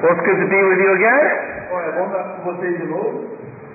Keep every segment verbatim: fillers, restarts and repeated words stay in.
Well, it's good to be with you again. Olha, é bom estar com vocês de novo.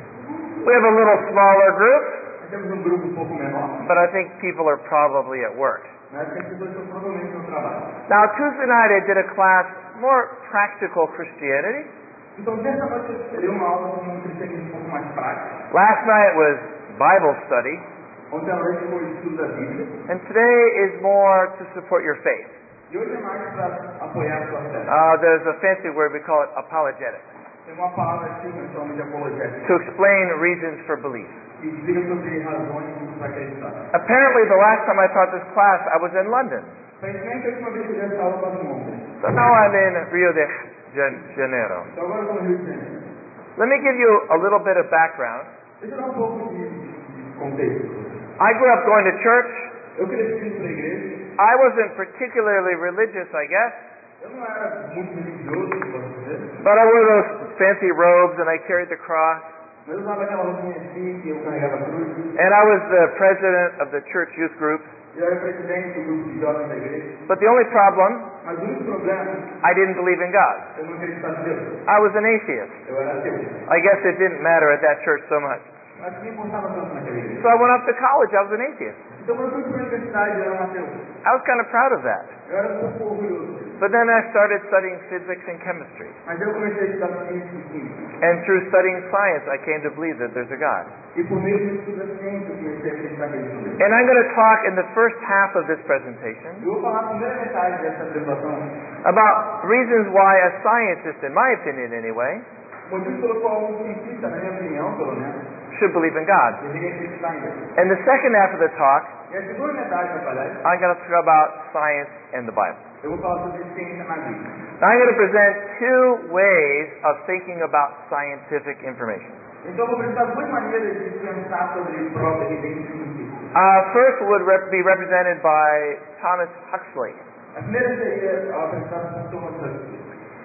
We have a little smaller group, Nós temos um grupo um pouco menor, but I think people are probably at work. mas as pessoas estão provavelmente no trabalho. Now, Tuesday night I did a class, more practical Christianity. Então, nessa noite eu teria uma aula com um cristianismo um pouco mais prático. Last night was Bible study, Ontem à noite foi o estudo da Bíblia. and today is more to support your faith. E hoje é mais para apoiar a sua fé. Uh, there's a fancy word, we call it apologetics, Tem uma palavra aqui que nós chamamos de apologética, to explain reasons for belief. que explica sobre razões para acreditar. Apparently, the last time I taught this class, I was in London. Aparentemente, a última vez que eu dei essa aula estava em Londres. So now I'm in Rio de Jan- Janeiro. Então agora eu estou no Rio de Janeiro. Let me give you a little bit of background. Deixa eu dar um pouco de, de contexto. I grew up going to church. Eu cresci indo para a igreja. I wasn't particularly religious, I guess, Eu não era muito religioso, posso dizer. but I wore those fancy robes and I carried the cross. Mas eu usava aquela roupinha assim, que eu carregava a cruz. And I was the president of the church youth group. Eu era presidente do grupo de jovens da igreja. But the only problem, Mas o único problema, I didn't believe in God. eu não acreditava em Deus. I was an atheist. Eu era ateu. I guess it didn't matter at that church so much. Mas nem importava tanto naquela igreja. So I went off to college. I was an atheist. Então quando eu fui para a universidade, eu era um ateu. I was kind of proud of that. Eu era um pouco orgulhoso. But then I started studying physics and chemistry. Mas eu comecei a estudar ciência e química. And through studying science, I came to believe that there's a God. E por meio do estudo da ciência, eu comecei a acreditar que existe Deus. And I'm going to talk in the first half of this presentation Eu vou falar a primeira metade dessa apresentação. about reasons why a scientist, in my opinion anyway, O motivo pelo qual um cientista, na minha opinião, pelo menos, should believe in God. deveria acreditar em Deus. And the second half of the talk, E a segunda metade da palestra, I'm going to talk about science and the Bible. eu vou falar sobre ciência na Bíblia. Now I'm going to present two ways of thinking about scientific information. Então eu vou apresentar duas maneiras de pensar sobre prova evidência científica. Uh, first would rep- be represented by Thomas Huxley. A primeira seria a apresentação por Thomas Huxley.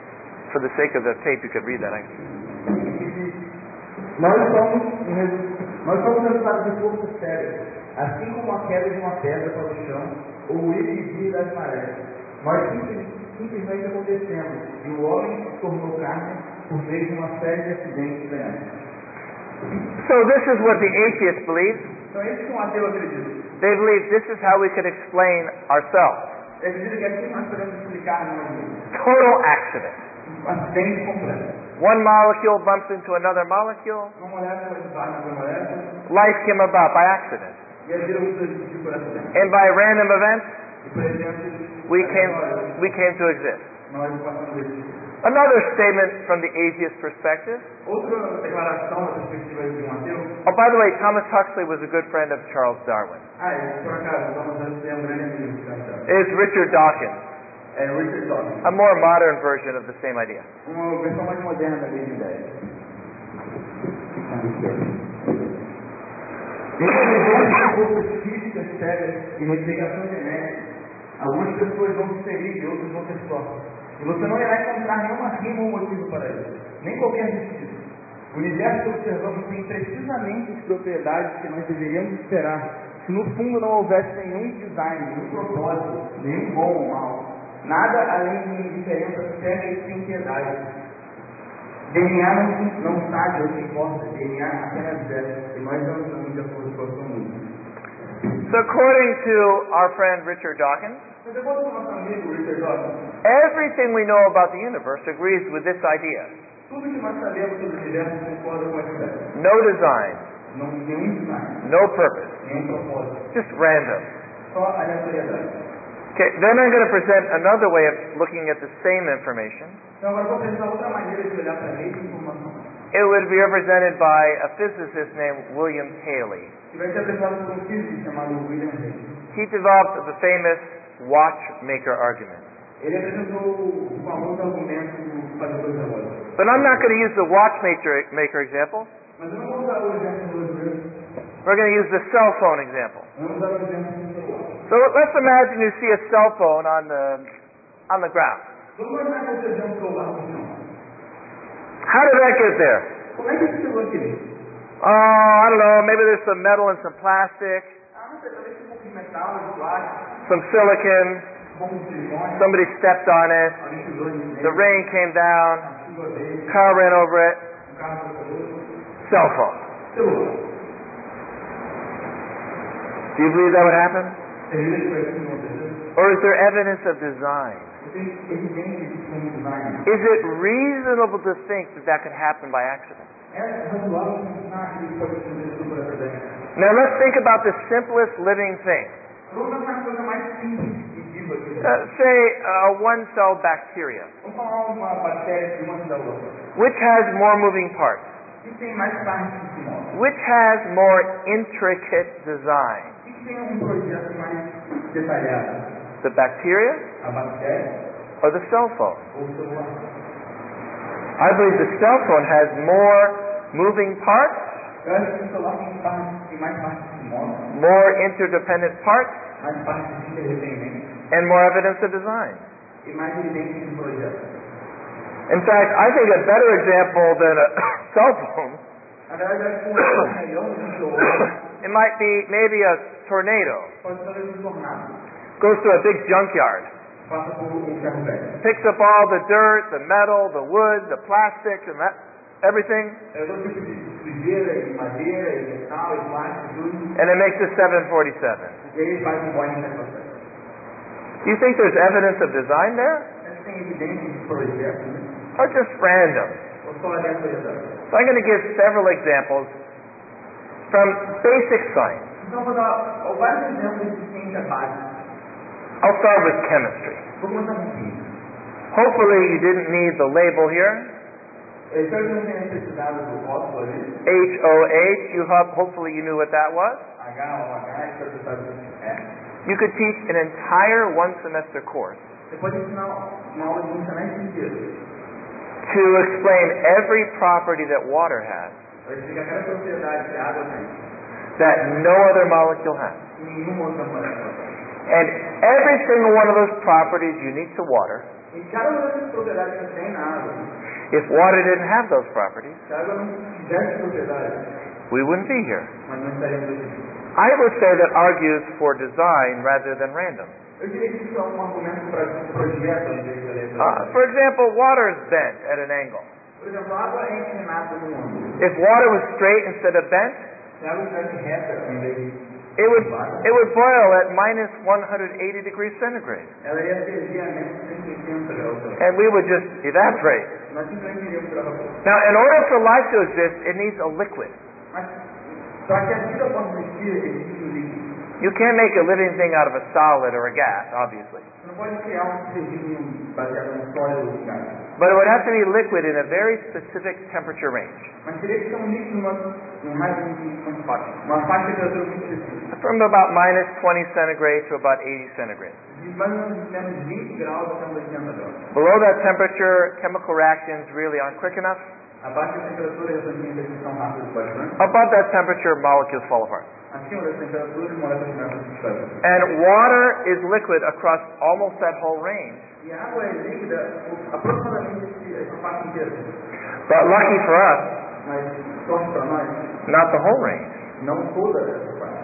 For the sake of the tape, you could read that. I- Nós somos, um resu- nós somos resultado de forças sérias, assim como a queda de uma pedra para o chão ou o ir e vir das marés. Nós simples- simplesmente acontecemos e o homem se tornou carne por meio de uma série de acidentes benéficos. So this is what the atheists believe. Então é isso que um ateu acredita. They believe this is how we could explain ourselves. Ele acredita que assim nós podemos explicar nós mesmos. Total accident. Um acidente completo. One molecule bumps into another molecule. Uma molécula esbarra na outra molécula Life came about by accident. e a vida muda de por acidente. And by random events, E por exemplo, we came, agora, we came to exist. nós passamos desse. Another statement from the atheist perspective. Outra declaração da perspectiva de um ateu. Oh, by the way, Thomas Huxley was a good friend of Charles Darwin. Ah, é, por acaso, Thomas Huxley é um grande amigo de Charles Darwin. It's Richard Dawkins, É Richard Dawkins. a more modern version of the same idea. Uma versão mais moderna da mesma ideia. Em forças físicas sérias e modificações genéticas, algumas pessoas vão se ferir e outras vão ter sorte. E você não irá encontrar nenhuma rima ou motivo para isso, nem qualquer justiça. O universo que observamos tem precisamente as propriedades que nós deveríamos esperar, se no fundo não houvesse nenhum design, nenhum propósito, nenhum bom ou mal. Nada além de uma indiferença cega e sem piedade. D N A não, não sabe ou se importa, D N A apenas deve, e nós não estamos de acordo com a sua música. So according to our friend Richard Dawkins, Mas eu vou com nosso amigo Richard Dawkins. everything we know about the universe agrees with this idea. Tudo que nós sabemos sobre o universo concorda com essa ideia. No design, Não nenhum design, no purpose, nenhum propósito, just random. só aleatoriedade. Okay, then I'm going to present another way of looking at the same information. Então agora eu vou apresentar outra maneira de olhar para a mesma informação. It would be represented by a physicist named William Paley. Que vai ser apresentado por um físico chamado William Haley. He developed the famous watchmaker argument. Ele apresentou o famoso argumento do fazedor de relógio. But I'm not going to use the watchmaker maker example. Mas eu não vou usar o exemplo do relógio. We're going to use the cell phone example. Vamos usar o exemplo do celular. So let's imagine you see a cell phone on the on the ground. Vamos imaginar que você vê um celular no chão. How did that get there? Como é que esse chegou aqui? Oh, I don't know. Maybe there's some metal and some plastic, Ah, não sei, talvez um pouco de metal, de plástico, some silicon. um pouco de silicone, Somebody stepped on it. alguém pisou nisso. The rain came down. A pessoa dele, car ran over it, um carro atropelou, cell phone. celular. Do you believe that would happen? Você viu que foi assim que aconteceu? Or is there evidence of design? Tem evidência de como design. Is it reasonable to think that that could happen by accident? É razoável pensar que isso pode acontecer por acidente. Now let's think about the simplest living thing. Vamos pensar na coisa mais simples e viva aqui. Uh, say a one-cell bacteria, Vamos falar uma bactéria de uma da outra. which has more moving parts, E tem mais partes que se mostram. which has more intricate design. E tem um projeto mais detalhado. The bacteria A bactéria or the cell phone? ou o celular. I believe the cell phone has more moving parts, Eu acho que o celular tem, partes, tem mais partes que se mostram, more interdependent parts, mais partes interdependentes and more evidence of design. e mais evidências de projeto. In fact, I think a better example than a cell phone, Na verdade, eu acho que um melhor do que o celular it might be maybe a tornado. pode ser um tornado. Goes through a big junkyard, Passa por um ferro velho. picks up all the dirt, the metal, the wood, the plastic, and that, everything, É todo tipo de sujeira, e madeira, e metal, e plástico, tudo. and it makes a seven forty-seven. E aí faz um Boeing sete quatro sete. Do you think there's evidence of design there? Mas tem evidência de projeto, né? Or just random? Ou só aleatoriedade? So I'm going to give several examples from basic science. Então, vou dar vários exemplos de ciência básica. I'll start with chemistry. Vou começar com química. Hopefully you didn't need the label here. Eu espero que não tenha necessidade do rótulo ali. H O H, you ho- hopefully you knew what that was. H ou H, espero que você saiba o que é. You could teach an entire one semester course Você pode ensinar uma aula de um semestre inteiro. to explain every property that water has Vai explicar cada propriedade que a água tem. that no other molecule has. E nenhuma outra molécula tem. And every single one of those properties unique to water, E cada uma dessas propriedades que tem na água, if water didn't have those properties, se a água não tivesse propriedades, we wouldn't be here. nós não estaríamos aqui. I would say that argues for design rather than random. Eu diria que isso é um argumento para projeto em vez de Uh, aleatoriedade. for example, water is bent at an angle. Por exemplo, a água é inclinada num ângulo. If water was straight instead of bent, Se a água estivesse reta em vez de it would it would boil at minus one hundred eighty degrees centigrade, ela ia ferver a menos cento e oitenta graus Celsius. and we would just evaporate. Nós simplesmente iríamos para vapor. Now, in order for life to exist, it needs a liquid. Mas, para que a vida possa existir, existe um líquido. You can't make a living thing out of a solid or a gas, obviously. Você não pode criar um ser vivo baseado num sólido ou gás. But it would have to be liquid in a very specific temperature range, Mas teria que ser um líquido numa, num raio de uma faixa, uma faixa de temperatura muito específica. from about minus twenty centigrade to about eighty centigrade. De mais ou menos menos vinte graus até uns oitenta graus. Below that temperature, chemical reactions really aren't quick enough. Abaixo da temperatura, as reações são rápidas bastante. Above that temperature, molecules fall apart. Acima da temperatura, as moléculas começam a se dispersar. And water is liquid across almost that whole range. E a água é líquida aproximadamente essa faixa inteira. But lucky for us, Mas, sorte para nós, not the whole range. não toda essa faixa.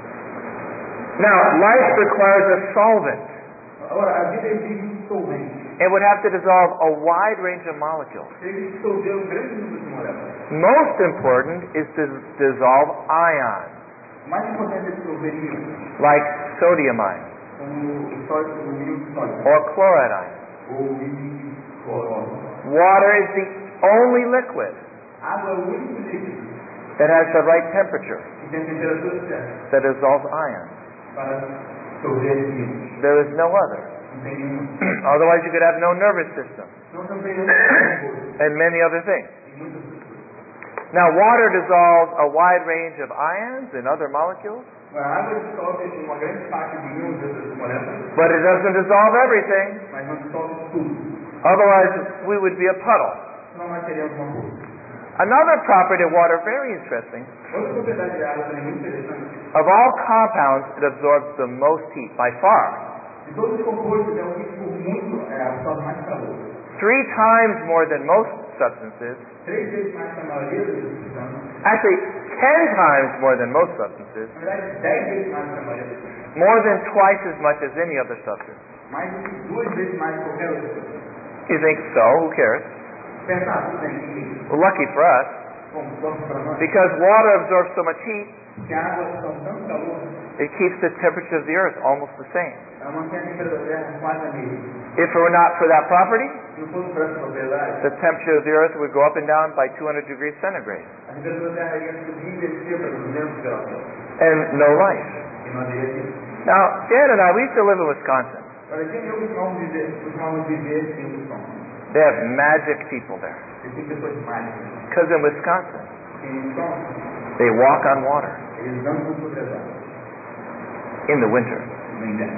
Now, life requires a solvent. Agora, a vida exige um solvente. It would have to dissolve a wide range of molecules. Tem que dissolver um grande número de moléculas. Most important is to dissolve ions, O mais importante é dissolver íons, like sodium ions como o sólido, o íon sólido, or chloride ions. ou o íon cloro. Water is the only liquid Água é o único líquido that has the right temperature que tem a temperatura certa that dissolves ions. para dissolver íons. There is no other. Não tem nenhum. Otherwise, you could have no nervous system Não também não tem and many other things. e muitas outras coisas. Now, water dissolves a wide range of ions and other molecules, A água dissolve uma grande parte de íons dessas moléculas, but it doesn't dissolve everything. mas não dissolve tudo. Otherwise, we would be a puddle. Senão nós teríamos uma bolsa. Another property of water, very interesting, Outra propriedade da água também muito interessante. of all compounds, it absorbs the most heat by far. De todos os compostos, é o que por muito é, absorve mais calor. Three times more than most substances, Três vezes mais que a maioria dos substâncias. actually ten times more than most substances, Na verdade, dez vezes mais que a maioria dos substâncias. more than twice as much as any other substance. Mais do que duas vezes mais que qualquer outra substância. You think so? Who cares? Pensa, ah, tudo bem, que Well, lucky for us, bom, vamos para nós. because water absorbs so much heat, Porque a água absorve tanto calor, it keeps the temperature of the earth almost the same. ela mantém a temperatura da terra quase a mesma. If it were not for that property, Se não fosse para essa propriedade, the temperature of the earth would go up and down by two hundred degrees centigrade, a temperatura da terra ia subir e descer para duzentos graus. and no life. E não haveria vida. Now, Dan and I, we used to live in Wisconsin. Olha, quem eu costumava viver, costumava viver em Wisconsin. They have magic people there. Eles têm pessoas mágicas. Because in Wisconsin, Em Wisconsin, they walk on water eles andam sobre as águas. in the winter. No inverno.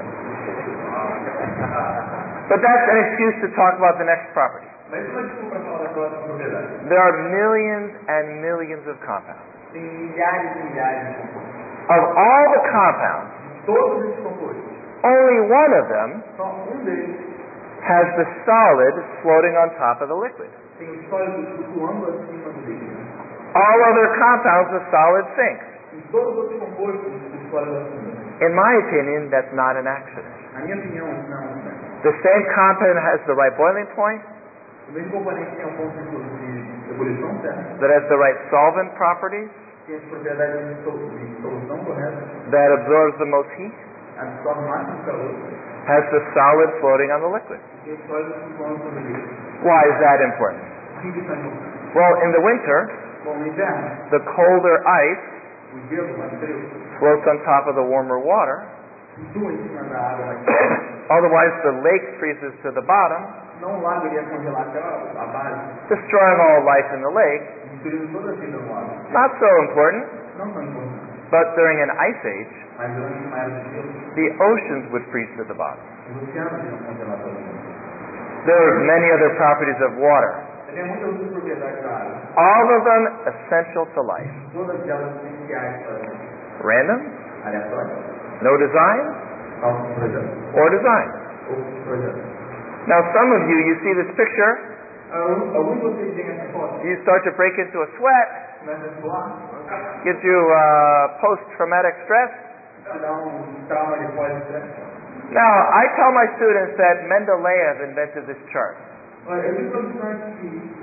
But that's an excuse to talk about the next property. Mas isso não é desculpa para falar da próxima propriedade. There are millions and millions of compounds. Tem milhares e milhares de compostos. Of all the compounds, Todos esses compostos, only one of them só um deles has the solid floating on top of the liquid. tem o sólido flutuando acima do líquido. All other compounds, the solid sinks. Em todos os outros compostos, o sólido afunda. In my opinion, that's not an accident. Na minha opinião, isso não é um acidente. The same compound has the right boiling point, O mesmo componente tem um ponto de ebulição, certo? that has the right solvent properties, Tem as propriedades de sol- de solução correta, that absorbs the most heat, absorve o máximo calor, has the solid floating on the liquid. e tem o sólido flutuando sobre o líquido. Why is that important? Por que isso é importante? Well, in the winter, Bom, no inverno, the colder ice o gelo mais frio floats on top of the warmer water. flutua em cima da água mais quente. Otherwise, the lake freezes to the bottom, Não o lago iria congelar até a base, destroying all life in the lake. destruindo toda a vida no lago. Not so important, Não tão importante. but during an ice age, Mas durante uma era de gelo, the oceans would freeze to the bottom. os oceanos iriam congelar todo mundo. There are many other properties of water, Tem muitas outras propriedades da água. all of them essential to life. Todas elas essenciais para a vida. Random, Aleatórias, no design, falsos projetos. or design. Outros projetos. Now, some of you, you see this picture, Alguns alguns de vocês veem essa foto, you start to break into a sweat, começa a suar, gives you uh, post-traumatic stress. te dá um trauma de pós-estresse. Now, I tell my students that Mendeleev invented this chart. Olha, eu digo para os estudantes que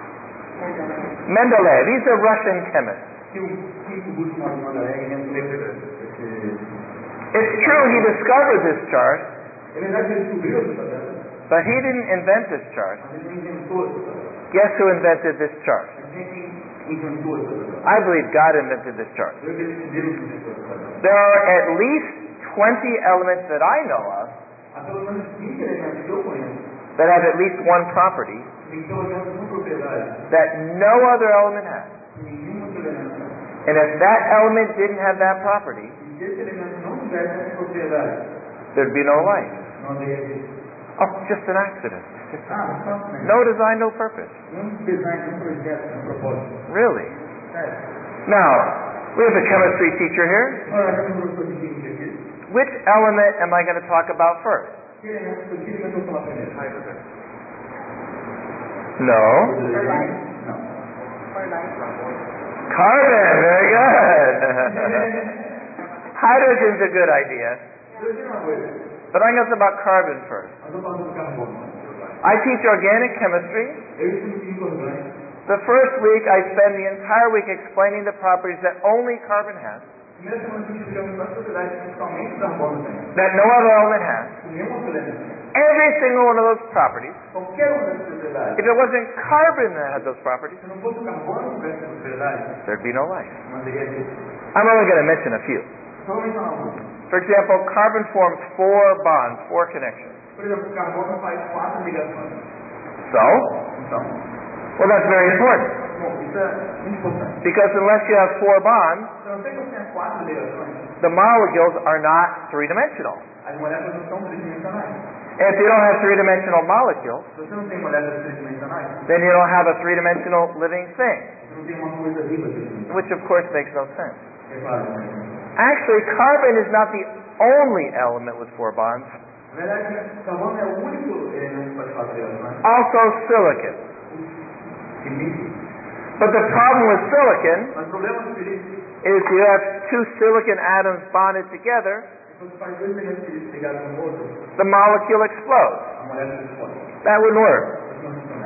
Mendeleev, he's a Russian chemist. que o químico russo chamado Mendeleev inventou esse... It's true he discovered this chart, É verdade que ele descobriu essa tabela, but he didn't invent this chart. mas ele não inventou essa tabela. Guess who invented this chart? Mas quem inventou essa tabela? I believe God invented this chart. Eu acredito que Deus inventou essa tabela. There are at least twenty elements that I know of Há pelo menos vinte elementos que eu conheço, that have at least one property que tem pelo menos uma propriedade that no other element has. que nenhum outro elemento tem. And if that element didn't have that property, E se esse elemento não tivesse essa propriedade, there'd be no life. não haveria vida. Oh, just an accident. Ah, mas só né? No design, no purpose. Nenhum design, nenhum projeto, nenhum propósito. Really? Sério. Now, we have a chemistry teacher here. Olha, nós temos um professor de química aqui. Which element am I going to talk about first? Que elemento que elemento eu vou falar primeiro? No. Não. Carbon. Very good. Hydrogen's a good idea. Eu digo uma coisa. But I'm going to talk about carbon first. Nós vamos falar do carbono. I teach organic chemistry. Eu estudo química orgânica. The first week, I spend the entire week explaining the properties that only carbon has, Primeira semana que explicamos as propriedades que somente o carbono tem. that no other element has. Que nenhum outro elemento tem. Every single one of those properties. Qualquer uma dessas propriedades. If it wasn't carbon that had those properties, Se não fosse o carbono que tivesse essa propriedade, there'd be no life. não haveria vida. I'm only going to mention a few. Só vou mencionar alguns. For example, carbon forms four bonds, four connections. Por exemplo, o carbono faz quatro ligações. So, Então, well, that's very important. bom, isso é muito importante. Because unless you have four bonds, Se não tem que você tem quatro ligações, the molecules are not three-dimensional. as moléculas não são tridimensionais. And if you don't have three-dimensional molecules, Se você não tem moléculas tridimensionais, then you don't have a three-dimensional living thing, você não tem uma coisa viva tridimensional. which of course makes no sense. É claro, né? Actually, carbon is not the only element with four bonds. Na verdade, o carbono é o único elemento que pode fazer ligações. Also silicon. Silício. But the problem with silicon Mas o problema do silício is you have two silicon atoms bonded together, é que você faz dois elementos de silício ligados um no outro, the molecule explodes. a molécula explode. That wouldn't work. Isso não funciona.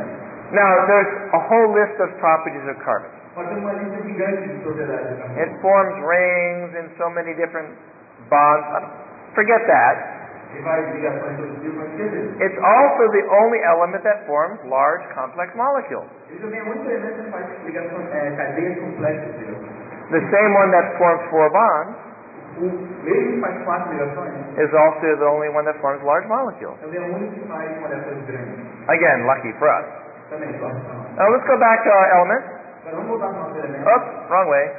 Now, there's a whole list of properties of carbon. Mas tem uma lista gigante de propriedades de carbono. It forms rings in so many different bonds. Forget that. E faz ligações todo tipo, mas esquecer. It's also the only element that forms large complex molecules. Ele também é o único elemento que faz ligações, é, cadeias complexas de ligações. The same one that forms four bonds O mesmo que faz quatro ligações, is also the only one that forms large molecules. também é o único que faz moléculas grandes. Again, lucky for us. Também, só que não. Now let's go back to our elements. Agora vamos voltar para o nosso elemento. Oops, wrong way.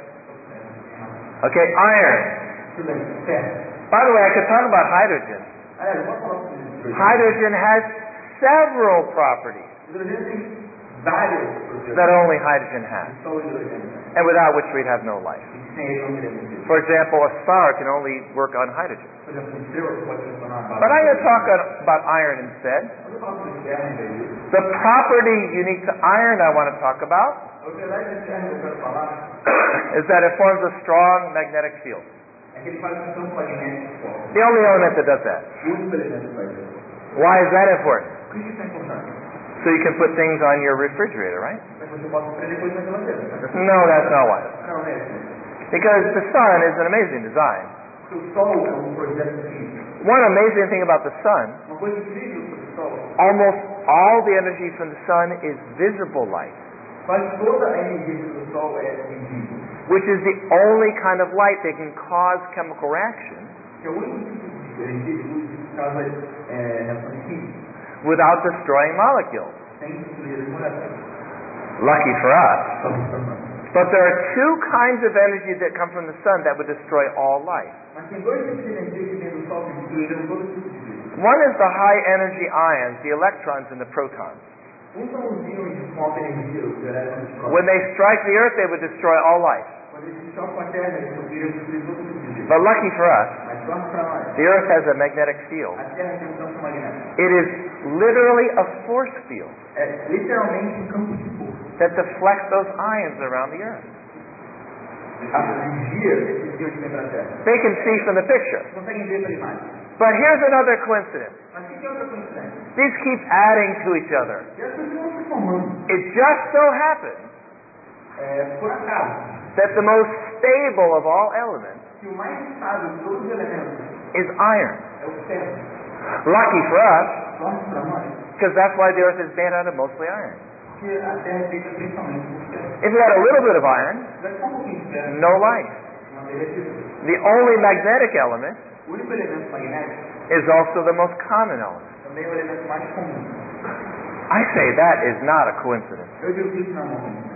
Okay, iron. Tudo bem, certo. By the way, I could talk about hydrogen. Aliás, eu posso falar sobre isso. Hydrogen has several properties O hidrogênio tem várias propriedades. that only hydrogen has, Só o hidrogênio. and without which we'd have no life. E sem ele não teríamos vida. For example, a star can only work on hydrogen. Por exemplo, um estrela que pode funcionar a base. But I'm going to talk about iron instead. Quando eu falo sobre ferro em vez disso, The property unique to iron I want to talk about a propriedade de ferro que eu quero falar is that it forms a strong magnetic field. é que ele faz um campo magnético forte. The only element that does that. O único elemento que faz isso. Why is that important? Por que isso é importante? So you can put things on your refrigerator, right? Para que você possa prender coisas na geladeira. No, that's not why. Não, não é assim. Because the sun is an amazing design. Porque o Sol é um projeto incrível. One amazing thing about the sun, Uma coisa incrível sobre o Sol, almost all the energy from the sun is visible light, quase toda a energia do Sol é visível. which is the only kind of light that can cause chemical reaction Que é o único tipo de energia de luz que causa é, reações químicas, without destroying molecules. sem destruir as moléculas. Lucky for us. Só que está. But there are two kinds of energy that come from the sun that would destroy all life. Mas tem dois tipos de energia que vem do Sol que destruíram todo tipo de vida. One is the high energy ions, the electrons and the protons. Um são os íons com alta energia, os elétrons de When they strike the earth, they would destroy all life. Quando eles chocam a Terra, eles conseguiram destruir todo tipo de vida. But lucky for us, Mas sorte para nós, the earth has a magnetic field. a Terra tem um campo magnético. It is literally a force field É literalmente um campo de força. that deflects those ions around the earth. A energia desses íons que vem para a Terra. They can see from the picture. Conseguem ver pela imagem. But here's another coincidence. Mas o que é outra coincidência? These keep adding to each other. E as coisas vão se formando. It just so happens É, por acaso, that the most stable of all elements que o mais estável de todos os elementos is iron. é o ferro. Lucky for us, Sorte para nós, because that's why the earth is made out of mostly iron. porque a Terra é feita principalmente por ferro. If we had a little bit of iron, Se tivesse só um pouquinho de ferro, no life. não teria vida. The only magnetic element O único elemento magnético is also the most common element. também é o elemento mais comum. I say that is not a coincidence. Eu digo que isso não é uma coincidência.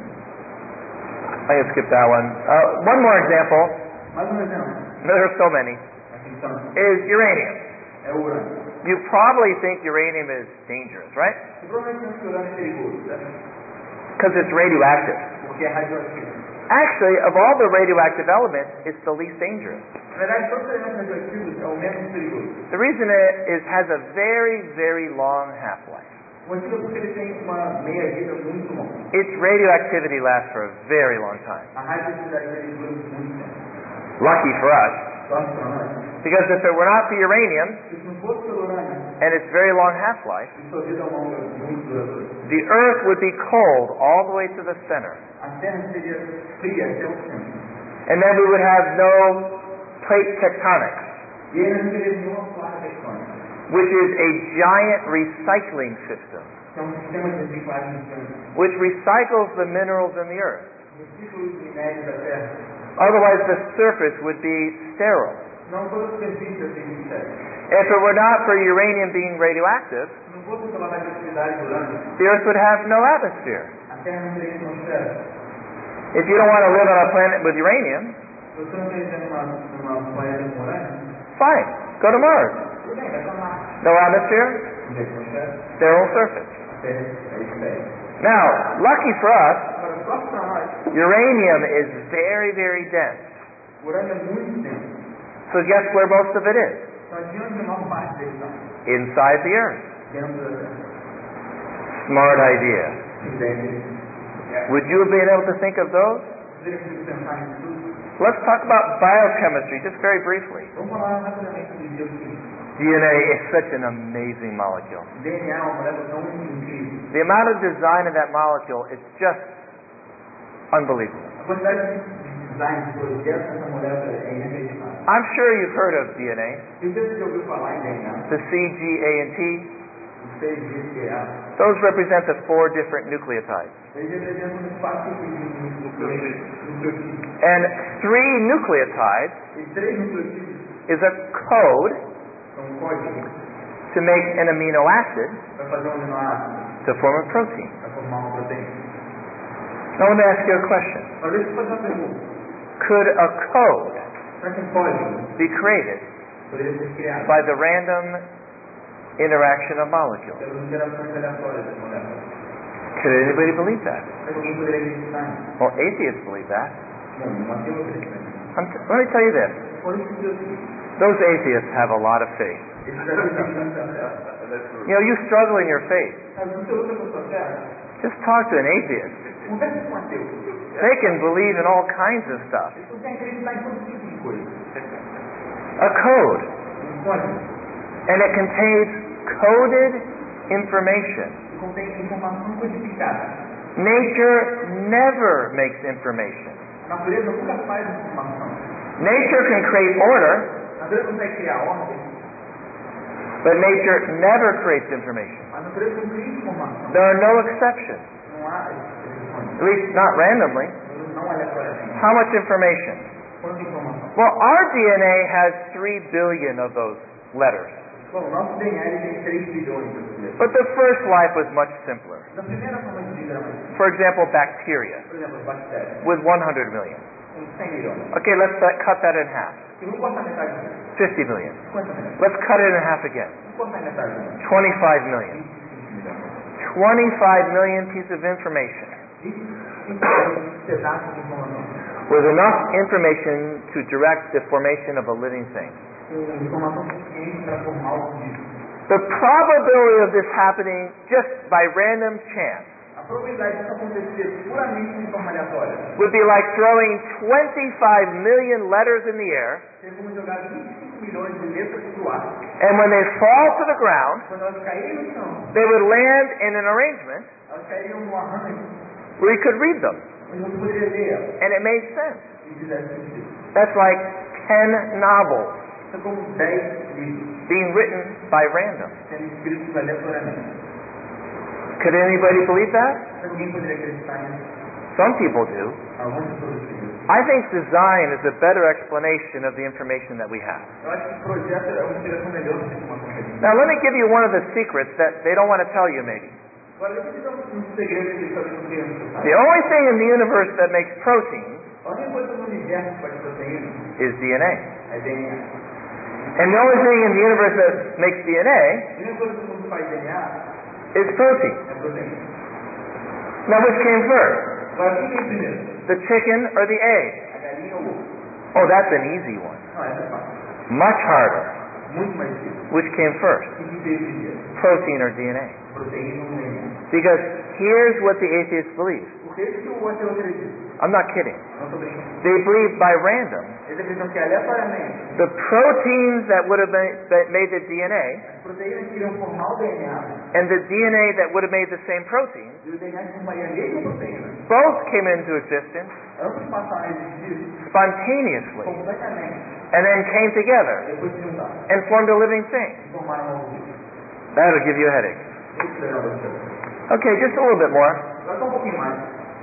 I can skip that one. Uh, one more example, Mais um exemplo, there are so many, aqui então, is uranium. é o urânio. You probably think uranium is dangerous, right? E provavelmente pensa que o urânio é perigoso, certo? Because it's radioactive. Porque é radioativo. Actually, of all the radioactive elements, it's the least dangerous. Na verdade, todos os elementos radioativos é o menos perigoso. The reason it is has a very, very long half-life. O motivo é porque ele tem uma meia-vida muito longa. Its radioactivity lasts for a very long time. A radioatividade dele dura muito tempo. Lucky for us, Sorte para nós. because if it were not for uranium Se não fosse pelo urânio, and its very long half-life, e sua vida longa, muito duradoura, the Earth would be cold all the way to the center. a Terra seria fria até o centro. And then we would have no plate tectonics, E ele não teria nenhuma placa tectônica. which is a giant recycling system, Que é um sistema de reciclagem gigante. which recycles the minerals in the earth. Recicla os minérios da Terra. Otherwise, the surface would be sterile. Não toda a superfície é sem mistério. If it were not for uranium being radioactive, Se não fosse pela radioatividade do urânio, the Earth would have no atmosphere. a Terra não teria atmosfera. If you don't want to live on a planet with uranium, Se você não quer viver numa, numa planeta com urânio, fine, go to Mars. tudo bem, vai para Marte. No atmosphere, Não tem atmosfera, sterile surface. a Terra é estéril. Now, lucky for us, Agora, sorte para nós, uranium is very, very dense. o urânio é muito denso. So guess where most of it is? Então, de onde a maior parte dele está? Inside the Earth. Dentro da Terra. Smart idea. Entende? Would you have been able to think of those? Poderia pensar nisso tudo? Let's talk about biochemistry just very briefly. Vamos falar rapidamente sobre bioquímica. D N A is such an amazing molecule. D N A é uma molécula tão incrível. The amount of design of that molecule is just unbelievable. A quantidade de design de projetos dessa molécula é inacreditável. I'm sure you've heard of D N A, E você já ouviu falar em D N A? the C, G, A, and T. O C, G, G, A. Those represent the four different nucleotides. Eles representam os quatro tipos de nucleotídeos. And three nucleotides E três nucleotídeos is a code são códigos to make an amino acid para fazer um aminoácido, to form a protein. para formar uma proteína. Now let me ask you a question. Mas deixa eu fazer uma pergunta. Could a code Será que um código be created poderia ser criado by the random interaction of molecules? pelas interações aleatórias das moléculas? Could anybody believe that? Será que alguém poderia acreditar nisso? Well, atheists believe that. Não, não ateu acredita nisso. I'm t- let me tell you this. Por isso que eu digo, Those atheists have a lot of faith. eles acreditam muita fé. You know, you struggle in your faith. Mas você luta com a sua fé? Just talk to an atheist. Converse com um ateu. They can believe in all kinds of stuff. Eles conseguem acreditar em todo tipo de coisa. A code. Um código And it contains coded information. que contém informação codificada. Nature never makes information. A natureza nunca faz informação. Nature can create order, A natureza consegue criar ordem, but nature never creates information. a natureza não cria informação. There are no exceptions, Não há exceções. at least not randomly. Não aleatoriamente. How much information? Quanta informação? Well, our D N A has three billion of those letters. Bom, o nosso D N A ele tem três bilhões de letras. But the first life was much simpler. Na primeira forma de vida era mais simples. For example, bacteria Por exemplo, as bactérias. with one hundred million. Com cem milhões. Okay, let's uh, cut that in half. E vamos cortar metade disso. fifty million. cinquenta milhões. Let's cut it in half again. Vamos cortar metade disso. twenty-five million. vinte e cinco milhões. twenty-five million pieces of information vinte e cinco pedaços de informação. with enough information to direct the formation of a living thing. Com informação suficiente para formar o vivo. The probability of this happening just by random chance A probabilidade disso acontecer puramente de forma aleatória would be like throwing twenty-five million letters in the air, seria como jogar vinte e cinco milhões de letras pro ar. and when they fall to the ground, Quando elas caírem no chão, they would land in an arrangement elas cairiam no arranjo, where you could read them, onde você poderia ler elas and it made sense. e fizesse sentido. That's like ten novels São como dez livros being written by random. sendo escritos aleatoriamente. Could anybody believe that? Será que alguém poderia acreditar nisso? Some people do. Algumas pessoas acreditam. I think design is a better explanation of the information that we have. Eu acho que o projeto é uma explicação melhor do que uma coisa. Now let me give you one of the secrets that they don't want to tell you maybe. Agora, deixa eu te dar um segredo que eles talvez não queiram que você The saiba. only thing in the universe that makes proteins A única coisa no universo que faz proteína is D N A. é D N A. And the only thing in the universe that makes D N A A única coisa que o mundo faz D N A is protein. é proteína. Now which came first? Agora, quem vem primeiro? The chicken or the egg? A galinha ou o ovo? Oh, that's an easy one. Não, essa é fácil. Much harder. Muito mais difícil. Which came first? O que veio primeiro? Protein or D N A? Proteína ou D N A? Because here's what the atheists believe. Porque isso que o ateu acredita. I'm not kidding. Não estou brincando. They believe by random Eles acreditam que aleatoriamente the proteins that would have been, that made the D N A as proteínas que iriam formar o D N A and the D N A that would have made the same protein e o D N A que formaria a mesma proteína, both came into existence ambos passaram a existir spontaneously completamente. and then came together Depois se juntaram and formed a living thing. e formaram um novo vivo. That'll give you a headache. Isso é legal da história. Okay, just a little bit more. Agora só um pouquinho mais.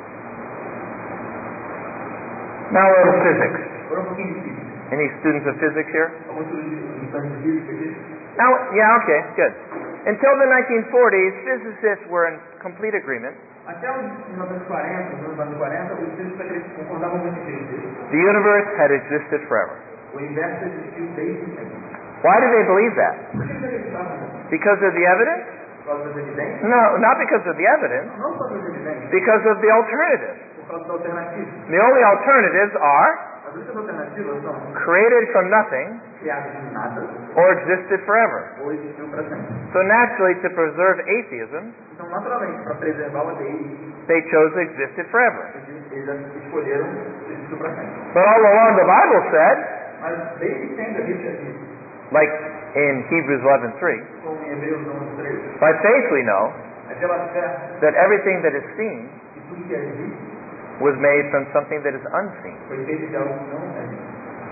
Now a little physics. Agora um pouquinho de física. Any students of physics here? Alguns estudantes de física aqui. Now, yeah, okay, good. Until the nineteen forties, physicists were in complete agreement. Até os mil novecentos e quarenta, nos anos quarenta, os físicos acreditavam- concordavam muito entre eles. The universe had existed forever. O universo existiu desde sempre. Why do they believe that? Por que eles acreditavam nisso? Because of the evidence? Por causa das evidências? No, not because of the evidence. Não só das evidências, Because of the alternatives. por causa da alternativa. The only alternatives are As únicas alternativas são created from nothing criadas de nada or existed forever. ou existiu para sempre. So naturally, to preserve atheism, Então, naturalmente, para preservar o ateísmo, they chose existed forever. eles eles escolheram existiu para sempre. But all along, the Bible said, Mas desde sempre a Bíblia diz, like in Hebrews eleven three. como em Hebreus onze, três. By faith we know É pela fé that everything that is seen que tudo que é visto was made from something that is unseen. foi feito de algo que não é visto.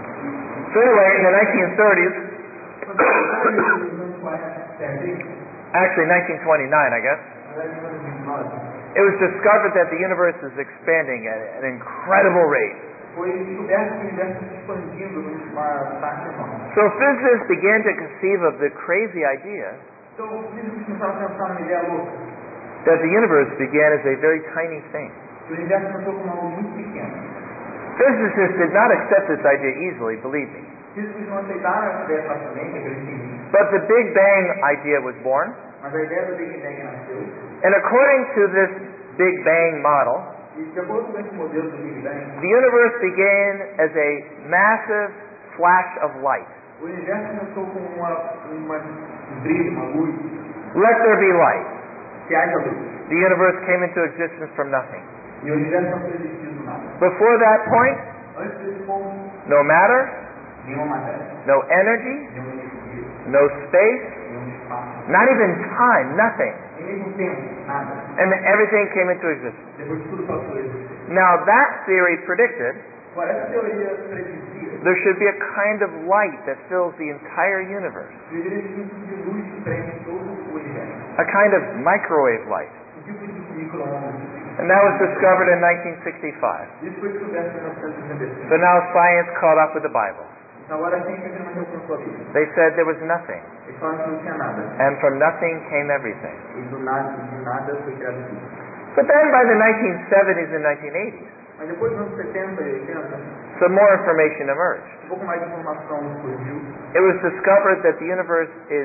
So anyway, in the nineteen thirties, Quando eu li os anos quarenta, actually nineteen twenty-nine, I guess, na verdade, em vinte e nove, it was discovered that the universe is expanding at an incredible rate. foi descoberto que o universo se expandindo numa taxa enorme. So physicists began to conceive of the crazy idea Então, os físicos começaram a pensar numa ideia louca, that the universe began as a very tiny thing. que o universo começou como algo muito pequeno. Physicists did not accept this idea easily, believe me. Físicos não aceitaram essa ideia facilmente, acreditem em mim, But the Big Bang idea was born, mas a ideia do Big Bang nasceu, and according to this Big Bang model, e de acordo com esse modelo do Big Bang, the universe began as a massive flash of light. o universo começou como uma, uma um brilho, uma luz, Let there be light. que haja luz. The universe came into existence from nothing. E o universo não foi existido do nada. Before that point, Antes desse ponto, no matter, nenhuma matéria, no energy, nenhuma energia, no space, nenhum espaço, not even time, nothing. nem mesmo tempo, nada. And everything came into existence. Depois de tudo passou a existir. Now that theory predicted Agora, essa teoria predizia there should be a kind of light that fills the entire universe. que deveria existir um tipo de luz que preenche todo o universo. A kind of microwave light. Um tipo de micro-ondas. And that was discovered in nineteen sixty-five. Isso foi descoberto em mil novecentos e sessenta e cinco. So now science caught up with the Bible. Então agora a ciência finalmente alcançou a Bíblia. They said there was nothing, Eles falaram que não tinha nada. and from nothing came everything. E do nada, de nada foi criado tudo. But then by the nineteen seventies and nineteen eighties, Mas depois dos anos setenta e oitenta, some more information emerged. um pouco mais de informação surgiu. It was discovered that the universe is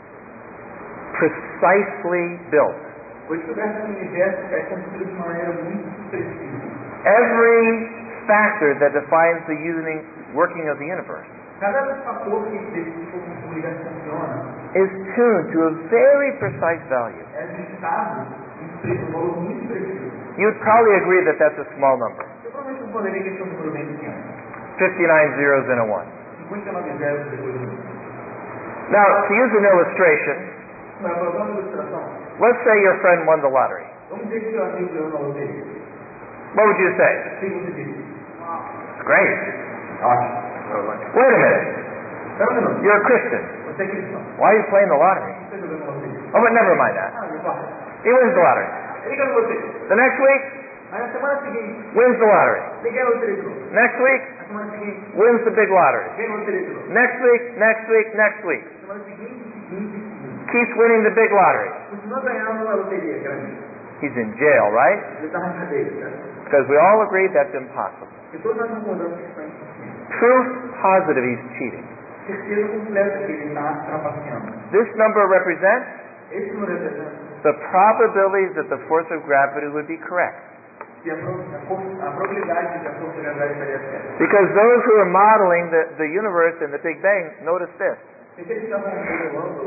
precisely built. Foi descoberto que o universo é construído de uma maneira muito precisa. Every factor that defines the using, working of the universe Cada fator que decide como o universo funciona is tuned to a very precise value. é ajustado em um valor muito preciso. You'd probably agree that that's a small number. Eu provavelmente poderia que esse é um número bem pequeno. fifty-nine zeros and a one. cinquenta e nove zeros depois do número. Now, to use an illustration, Para colocar uma ilustração, let's say your friend won the lottery. vamos dizer que seu amigo ganhou na loteria. What would you say? O que você diz? It's great. Ótimo. Wait a minute. Espera um minuto. You're a Christian. Você é cristão. Why are you playing the lottery? Você jogando na loteria. Oh, but never mind that. Ah, não importa. He wins the lottery. Ele ganhou na loteria. The next week, Aí na semana seguinte, wins the lottery. ele ganha a loteria de novo. Next week, Na semana seguinte, wins the big lottery. ganha a loteria de novo. Next week, next week, next week. Na semana seguinte, seguinte, seguinte. Keeps winning the big lottery. Continua ganhando na loteria, grande. He's in jail, right? Ele está na cadeia, certo? Because we all agree that's impossible. E todos nós concordamos que isso é impossível. Proof positive he's cheating. Certeza completa que ele está trapaceando. This number represents Esse número representa the probabilities that the force of gravity would be correct. que a, pro, a, for, a probabilidade de que a força de gravidade estaria certa. Because those who are modeling the, the universe and the Big Bang, notice this. Porque eles estavam modelando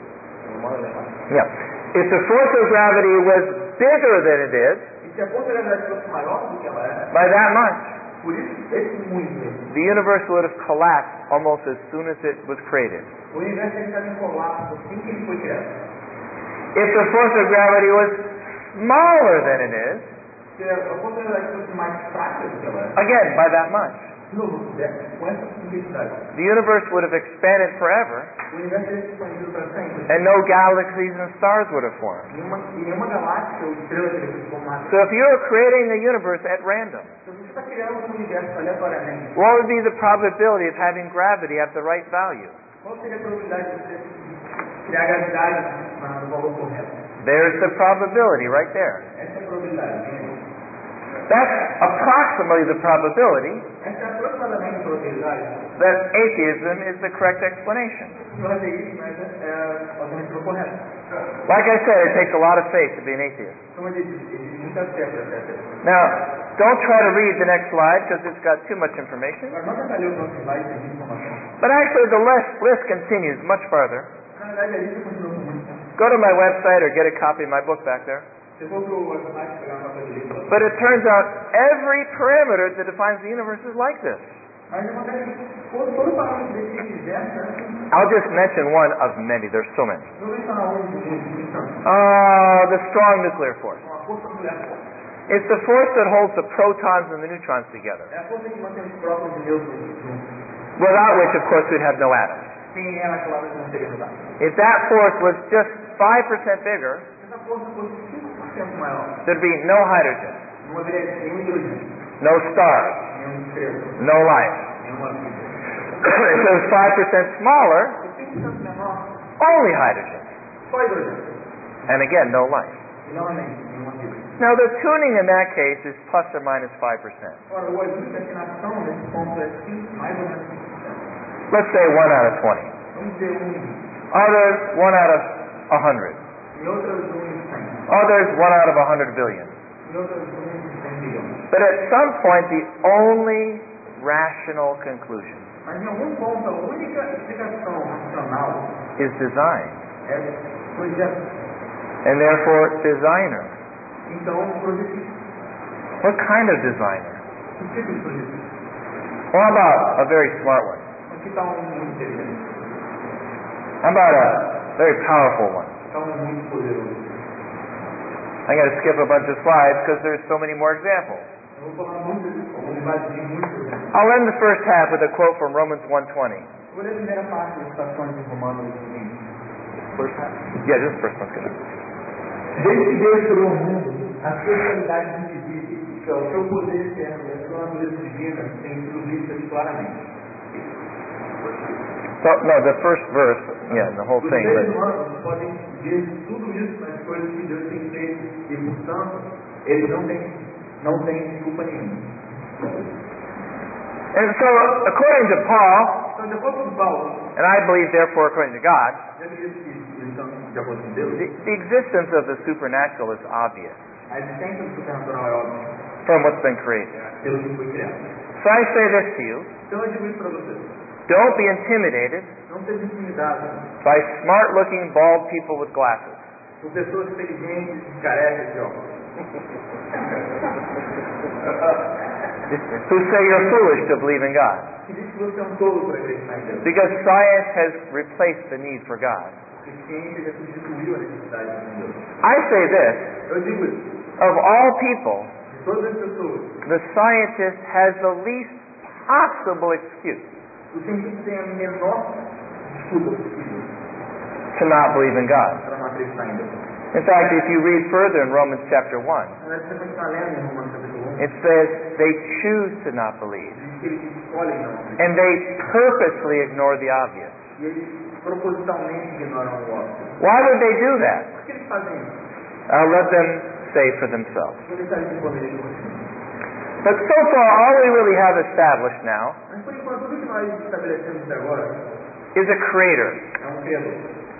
o modo elevado. Yeah. If the force of gravity was bigger than it is, E se a força de gravidade fosse maior do que ela é, by that much, por isso, esse muito mesmo, the universe would have collapsed almost as soon as it was created. o universo estava em colapso assim que ele foi criado. If the force of gravity was smaller than it is, Se a força de gravidade fosse mais fraca do que ela é, again, by that much, de novo, com essa intensidade, the universe would have expanded forever, o universo teria se expandido para sempre. and no galaxies and stars would have formed. Nenhuma, e nenhuma galáxia ou estrela teria se formado. So if you're creating the universe at random, Se você está criando um universo aleatoriamente, what would be the probability of having gravity at the right value? qual seria a probabilidade de você criar gravidade na- no valor correto? There's the probability right there. Essa é a probabilidade. Né? That's approximately the probability Essa é aproximadamente a probabilidade. that atheism is the correct explanation. O ateísmo é a alternativa correta. Like I said, it takes a lot of faith to be an atheist. Como eu disse, existe muita fé para ser ateísta. Now, don't try to read the next slide because it's got too much information. Mas não tentar ler o próximo slide, tem muita informação. But actually, the list, list continues much farther. Na verdade, a lista continua com muito. Go to my website or get a copy of my book back there. Se for para o website pegar uma cópia do livro, But it turns out every parameter that defines the universe is like this. mas acontece que todo, todo parâmetro desse universo é assim. I'll just mention one of many. There's so many. Eu vou mencionar um de muitos, então. Uh, the strong nuclear force. Uma força nuclear forte. It's the force that holds the protons and the neutrons together. É a força que mantém os prótons e nêutrons juntos. Without which, of course, we'd have no atoms. Sem ela, claro, não teria nada. If that force was just five percent bigger, Se essa força fosse cinco por cento maior, there'd be no hydrogen, não haveria nenhum hidrogênio, no stars, nenhum estrela, no life. nenhuma vida. If it was five percent smaller, Se cinco por cento menor, only hydrogen. só hidrogênio. And again, no life. E novamente, nenhuma vida. Now, the tuning in that case is plus or minus five percent. Ora, o ajuste de afinação nesse ponto é cinco, mais ou menos cinco por cento. Let's say one out of twenty. Vamos dizer um em vinte. Others, one out of a hundred. Em outras, um em cem. Others, one out of a hundred billion. Em outras, um em cem bilhões. But at some point, the only rational conclusion Mas em algum ponto, a única explicação racional is design, é projeto. and therefore designer. Então, projetista. What kind of designer? Que tipo de projetista? Well, how about a very smart one? Aqui está um muito inteligente. How about a very powerful one? Está um muito poderoso. I got to skip a bunch of slides because there's so many more examples. Eu vou falar muito, vou invadir muito exemplos. I'll end the first half with a quote from Romans one twenty. Vou ler a primeira parte das citações de Romanos vinte. First half. Yeah, just the first one's good. Desde que Deus criou o mundo, as suas qualidades invisíveis, que é o seu poder eterno e a sua natureza divina, têm sido vistas claramente. So, no, the first verse, yeah, the whole Os thing. seres But humanos podem ver tudo isso nas coisas que Deus tem feito e, portanto, eles não têm, não têm desculpa nenhuma. and so, according to Paul, Então, de acordo com Paulo, and I believe therefore according to God, já acredito que, então, de acordo com Deus, the, the existence of the supernatural is obvious a existência do supernatural é óbvia from what's been created. pelo que foi criado. So I say this to you, Então, eu digo isso para vocês. don't be intimidated Não seja intimidado by smart-looking bald people with glasses. por pessoas inteligentes, carecas de óculos. who say you're foolish to believe in God. Que diz que você é um tolo para acreditar em Deus. Because science has replaced the need for God. Porque ciência já substituiu a necessidade de Deus. I say this, Eu digo isso. of all people, De todas as pessoas, the scientist has the least possible excuse o cientista tem a menor desculpa possível to not believe in God. para não acreditar em Deus. In fact, if you read further in Romans chapter one, Mas você continuar lendo em Romanos capítulo um, it says they choose to not believe. diz que eles escolhem não acreditar. And they purposely ignore the obvious. E eles propositalmente ignoram o óbvio. Why would they do that? Por que eles fazem isso? I'll let them say for themselves. Vou deixar eles responderem por si. But so far, all we really have established now Mas por enquanto, tudo que nós estabelecemos até agora is a creator, é um criador.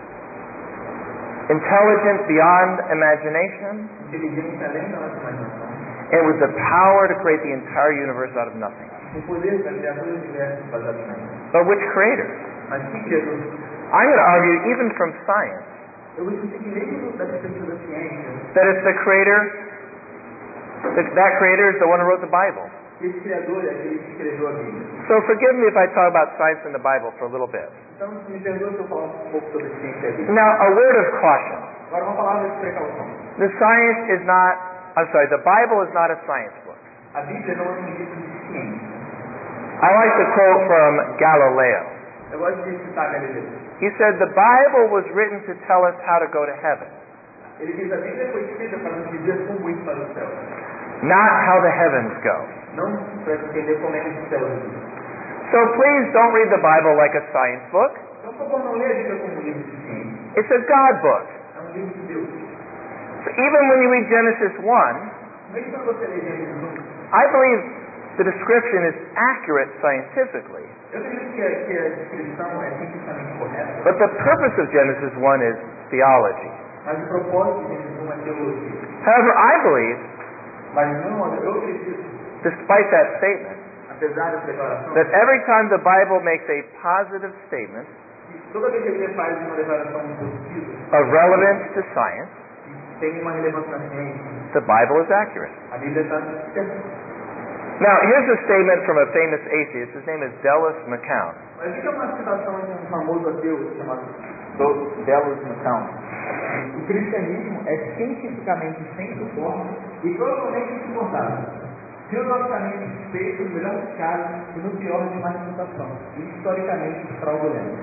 intelligent beyond imagination, Inteligente além da nossa imaginação. and with the power to create the entire universe out of nothing. O poder para criar todo o universo baseado em nada. But which creator? Mas que criador? I'm going to argue, even from science, Eu vou discutir que mesmo da perspectiva da ciência, that it's the creator, that, that creator is the one who wrote the Bible. esse criador é aquele que escreveu a Bíblia. So forgive me if I talk about science in the Bible for a little bit. Então, me perdoa se eu falar um pouco sobre ciência aqui. Now, a word of caution. Agora, uma palavra de precaução. The science is not, I'm sorry, the Bible is not a science book. A Bíblia não é um livro de ciência. I like the quote from Galileo. Eu gosto de citar Galileu. He said, the Bible was written to tell us how to go to heaven, Ele diz, a Bíblia foi escrita para nos dizer como ir para o céu. not how the heavens go. Não para entender como é que o céu vive. So please don't read the Bible like a science book. Então, por favor, não leia a Bíblia como um livro de ciência. It's a God book. É um livro de Deus. So even when you read Genesis one, Mesmo quando você lê Gênesis um, I believe the description is accurate scientifically. eu acredito que a, que a descrição é cientificamente correta. But the purpose of Genesis one is theology. Mas o propósito de Gênesis um é teologia. However, I believe, Mas não, eu acredito, despite that statement, apesar dessa declaração, that every time the Bible makes a positive statement que toda vez que a Bíblia faz uma declaração positiva, of relevance to science, que tem uma relevância na ciência, the Bible is accurate. a Bíblia está certa. Now, here's a statement from a famous atheist. His name is Dallas McCown. Mas aqui é uma citação de um famoso ateu chamado Dallas McCown. O cristianismo é cientificamente sem suporte e provavelmente insuportável. Filosoficamente feito no melhor dos casos e no pior de uma reputação. E historicamente fraudulento.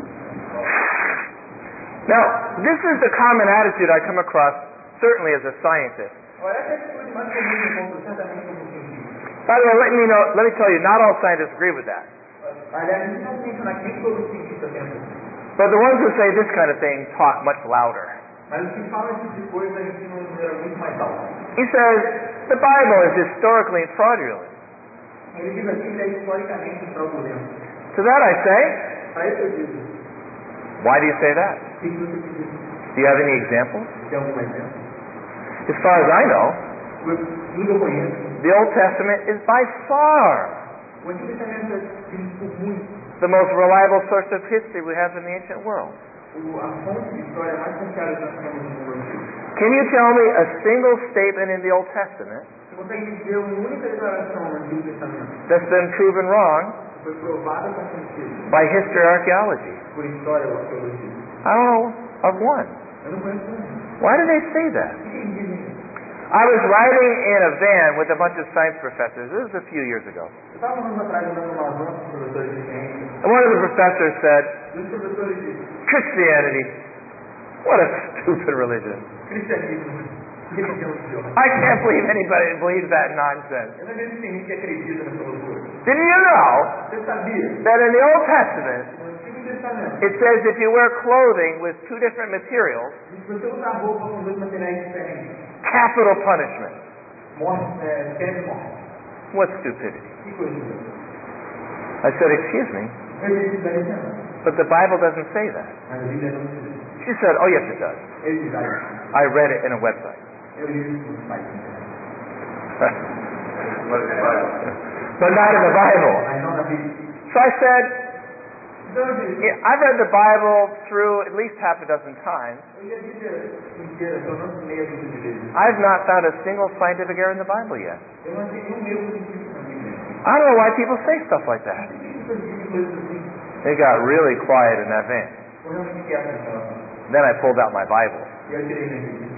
Now, this is the common attitude I come across, certainly as a scientist. Olha, essa é a atitude mais comum que eu encontro certamente como cientista. By the way, let me know. Let me tell you, not all scientists agree with that. Aliás, a gente não mencionar que nem todo cientista pensa. But the ones who say this kind of thing talk much louder. Mas os que falam esse tipo de coisa ensinam de maneira muito mais alta. He says the Bible is historically fraudulent. Ele diz aqui que é historicamente fraudulento. To that I say, Para isso eu digo. why do you say that? O que você diz? Do you have any examples? Tem algum exemplo? As far as I know, Tudo que eu conheço. the Old Testament is by far O Antigo Testamento é tido por muito. the most reliable source of history we have in the ancient world. O, a fonte de história mais confiável que nós temos no mundo antigo. Can you tell me a single statement in the Old Testament Você consegue dizer uma única declaração no Antigo Testamento that's been proven wrong que foi provada como mentira by history or archaeology? por história ou arqueologia? I don't know of one. Eu não conheço nenhum. Why do they say that? O que eles dizem isso? I was riding in a van with a bunch of science professors. This was a few years ago. Eu estava anos atrás andando numa van com professores de ciência. And one of the professors said, E os professores dizem, Christianity, what a stupid religion. cristianismo, religião idiota. I can't believe anybody believes that nonsense. Eu não vejo que tem gente que acredita nessa loucura. Didn't you know Você sabia? that in the Old Testament, No Antigo Testamento, it says if you wear clothing with two different materials, se você usar roupa com dois materiais diferentes, capital punishment. morre, é, pena de morte. What stupidity. Que coisa idiota. I said, excuse me, Eu disse, daí não. but the Bible doesn't say that. Mas a Bíblia não diz. She said, oh yes it does. Ele diz, daí. I read it in a website. Eu li isso no site. But not in the Bible. Mas não na Bíblia. So I said, Então eu disse, yeah, I've read the Bible through at least half a dozen times. eu li a Bíblia inteira, pelo menos meia dúzia de vezes. I've not found a single scientific error in the Bible yet. Eu não achei nenhum erro científico na Bíblia. I don't know why people say stuff like that. Por que as pessoas dizem coisas assim? It got really quiet in that van. Ou realmente quieto naquela van? Then I pulled out my Bible. E eu tirei minha Bíblia.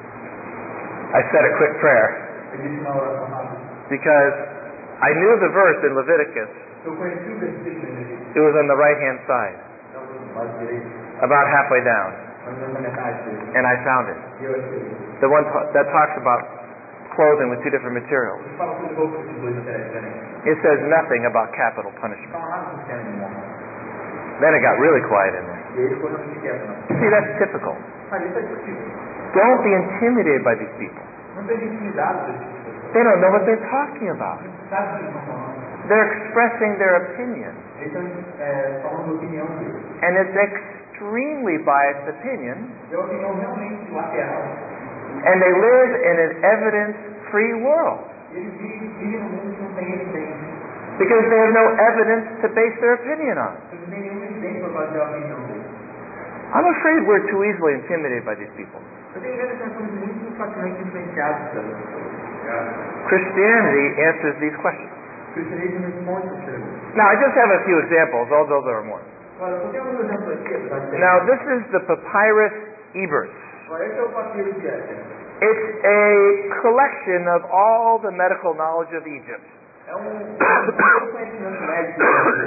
I said a quick prayer Eu disse uma oração rápida. because I knew the verse in Leviticus. Eu conheci o versículo em Levítico. It was on the right hand side, Estava do lado direito, about halfway down, mais ou menos na metade dele. and I found it. E eu achei. The one ta- that talks about clothing with two different materials. Ele fala sobre roupa com dois materiais diferentes. It says nothing about capital Não punishment. fala nada com pena de morte. Then it got really quiet in there. E ele ficou realmente quieto. Não. See, that's typical. Mas isso é possível. Don't be intimidated by these people. Não seja intimidado por essas pessoas. They don't know what they're talking about. Sabe o que eles estão falando? They're expressing their opinion. Eles estão é, falando da opinião deles. And it's extremely biased opinion. É uma opinião realmente lateral. And they live in an evidence-free world. Eles vivem, vivem num mundo que não tem evidência. Because they have no evidence to base their opinion on. Eles não têm nenhuma evidência para basear a opinião deles. I'm afraid we're too easily intimidated by these people. Eu tenho medo que nós somos muito facilmente influenciados pelas pessoas. Christianity answers these questions. O cristianismo responde às perguntas. Now, I just have a few examples, although there are more. Agora, eu tenho alguns exemplos aqui, apesar de ter. Now, this is the Papyrus Ebers. Agora, esse é o papiro de Éter. It's a collection of all the medical knowledge of Egypt. É um um conhecimento médico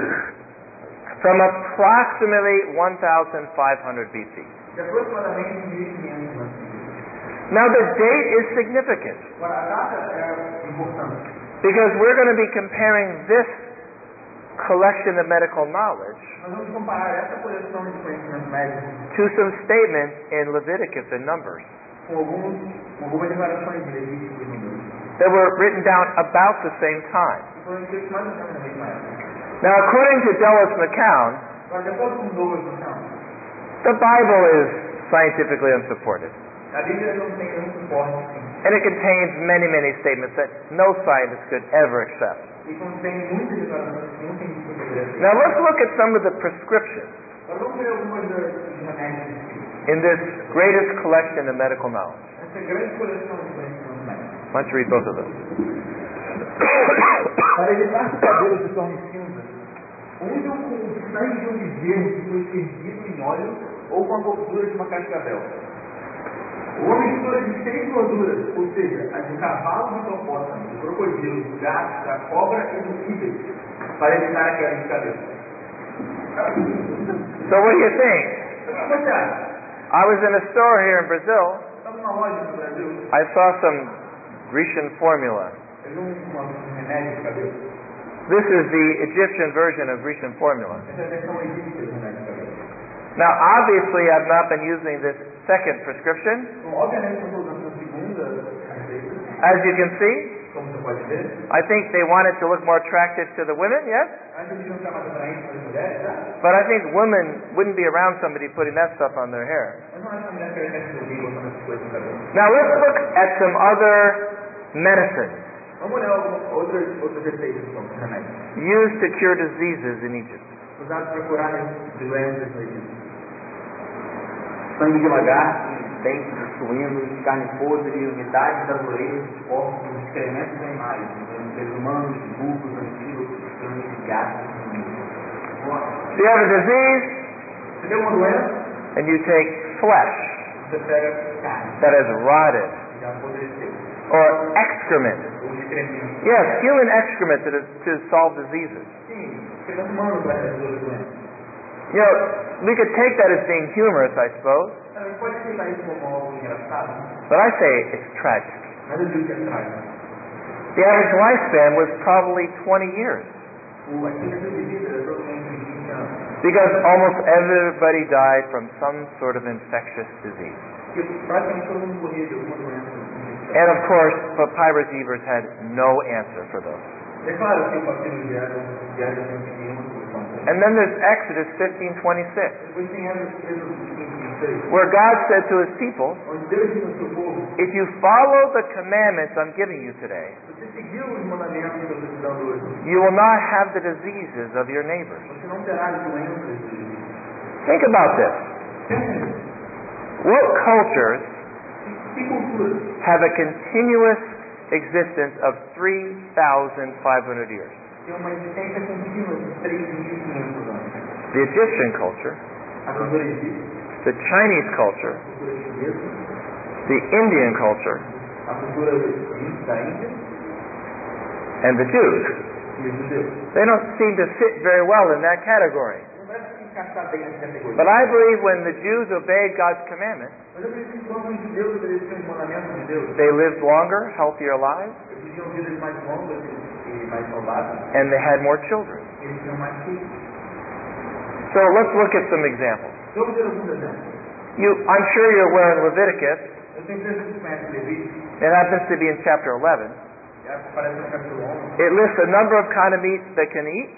From approximately fifteen hundred B C. de aproximadamente mil e quinhentos anos. Now the date is significant Agora, a data é importante, because we're going to be comparing this collection of medical knowledge nós vamos comparar essa coleção de conhecimento médico to some statements in Leviticus and Numbers com, alguns, com algumas declarações de Levítico e Números, that were written down about the same time. que foram escritos mais ou menos na mesma época. Now, according to Dallas McCown, Agora, de acordo com Douglas McCown, the Bible is scientifically unsupported, a Bíblia não tem nenhum suporte científico and it contains many, many statements that no scientist could ever accept. e contém muitas declarações que nenhum cientista poderia ter. Now, let's look at some of the prescriptions Agora, vamos ver algumas das- dos remédios escritos. in this greatest collection of medical knowledge. Essa grande coleção de conhecimento médico. Why don't you read both of those? Para evitar que o cabelo se torne cinza, unjam com o sangue de um bezerro que foi fervido em óleo ou com a gordura de uma cascavel. Ou a mistura de seis gorduras, ou seja, a de cavalo, de hipopótamo, de crocodilo, do gato, da cobra e do tigre, para evitar a queda de cabelo. So what do you think? O que você acha? I was in a store here in Brazil. Estava numa loja no Brasil, I saw some Grecian formula. eu vi um, uma- um remédio de cabelo. This is the Egyptian version of Grecian formula. Essa é a versão egípcia do remédio de cabelo. Now, obviously, I've not been using this second prescription. Então, obviamente, eu estou usando a segunda receita, As you can see, como você pode ver. I think they want it to look more attractive to the women, yes? Acho que não está mais atraente para as mulheres, tá? But I think women wouldn't be around somebody putting that stuff on their hair. Mas não acho que a mulher quer que ninguém botando essas coisas no cabelo. Now, let's look at some other medicines Vamos olhar algumas outras, outras receitas então, de remédio. used to cure diseases in Egypt. Usados para curar doenças no Egito. Sangue de lagarto, dentes de suínos, carne podre, umidade das orelhas dos porcos, excrementos de animais, de seres humanos, de burros, antílopes, cães, de gatos. You have a disease, Você tem uma doença, and you take flesh você pega carne, that has rotted, que já apodreceu, or excrement. ou excremento. Yes, human excrement to, to solve diseases. Sim, excremento humano para resolver doenças. You know, we could take that as being humorous, I suppose, A gente pode aceitar isso como algo engraçado, but I say it's tragic. mas eu digo que é trágico. The average lifespan was probably twenty years, O expectativa de vida é totalmente vinte anos. because almost everybody died from some sort of infectious disease. Porque praticamente todo mundo morria de alguma doença infecciosa. And of course, Papyrus Evers had no answer for those. É claro que o papiro diário diário tem uma solução. And then there's Exodus fifteen twenty-six, Depois tem Êxodo quinze, vinte e seis, where God said to his people, onde Deus diz ao seu povo: if you follow the commandments I'm giving you today, se você seguir os mandamentos que eu estou te dando hoje, you will not have the diseases of your neighbors. você não terá doenças de. Think about this. Pensa nisso. What cultures Que cultura have a continuous existence of three thousand five hundred years? tem uma existência contínua de três mil e quinhentos anos? The Egyptian culture, A cultura egípcia, the Chinese culture, a cultura chinesa, the Indian culture, a cultura da Índia and the Jews. e os judeus. They don't seem to fit very well in that category. Não parece se encaixar bem nessa categoria. But I believe when the Jews obeyed God's commandments, Mas eu acredito que quando os judeus obedeciam os mandamentos de Deus, they lived longer, healthier lives, eles viviam vidas mais longas e e mais saudáveis, and they had more children. e eles tinham mais filhos. So let's look at some examples. Vamos ver alguns exemplos. You, I'm sure you're aware in Leviticus, Eu tenho certeza que você conhece Levítico, it happens to be in chapter eleven, que aparece no capítulo onze. it lists a number of kind of meats they can eat,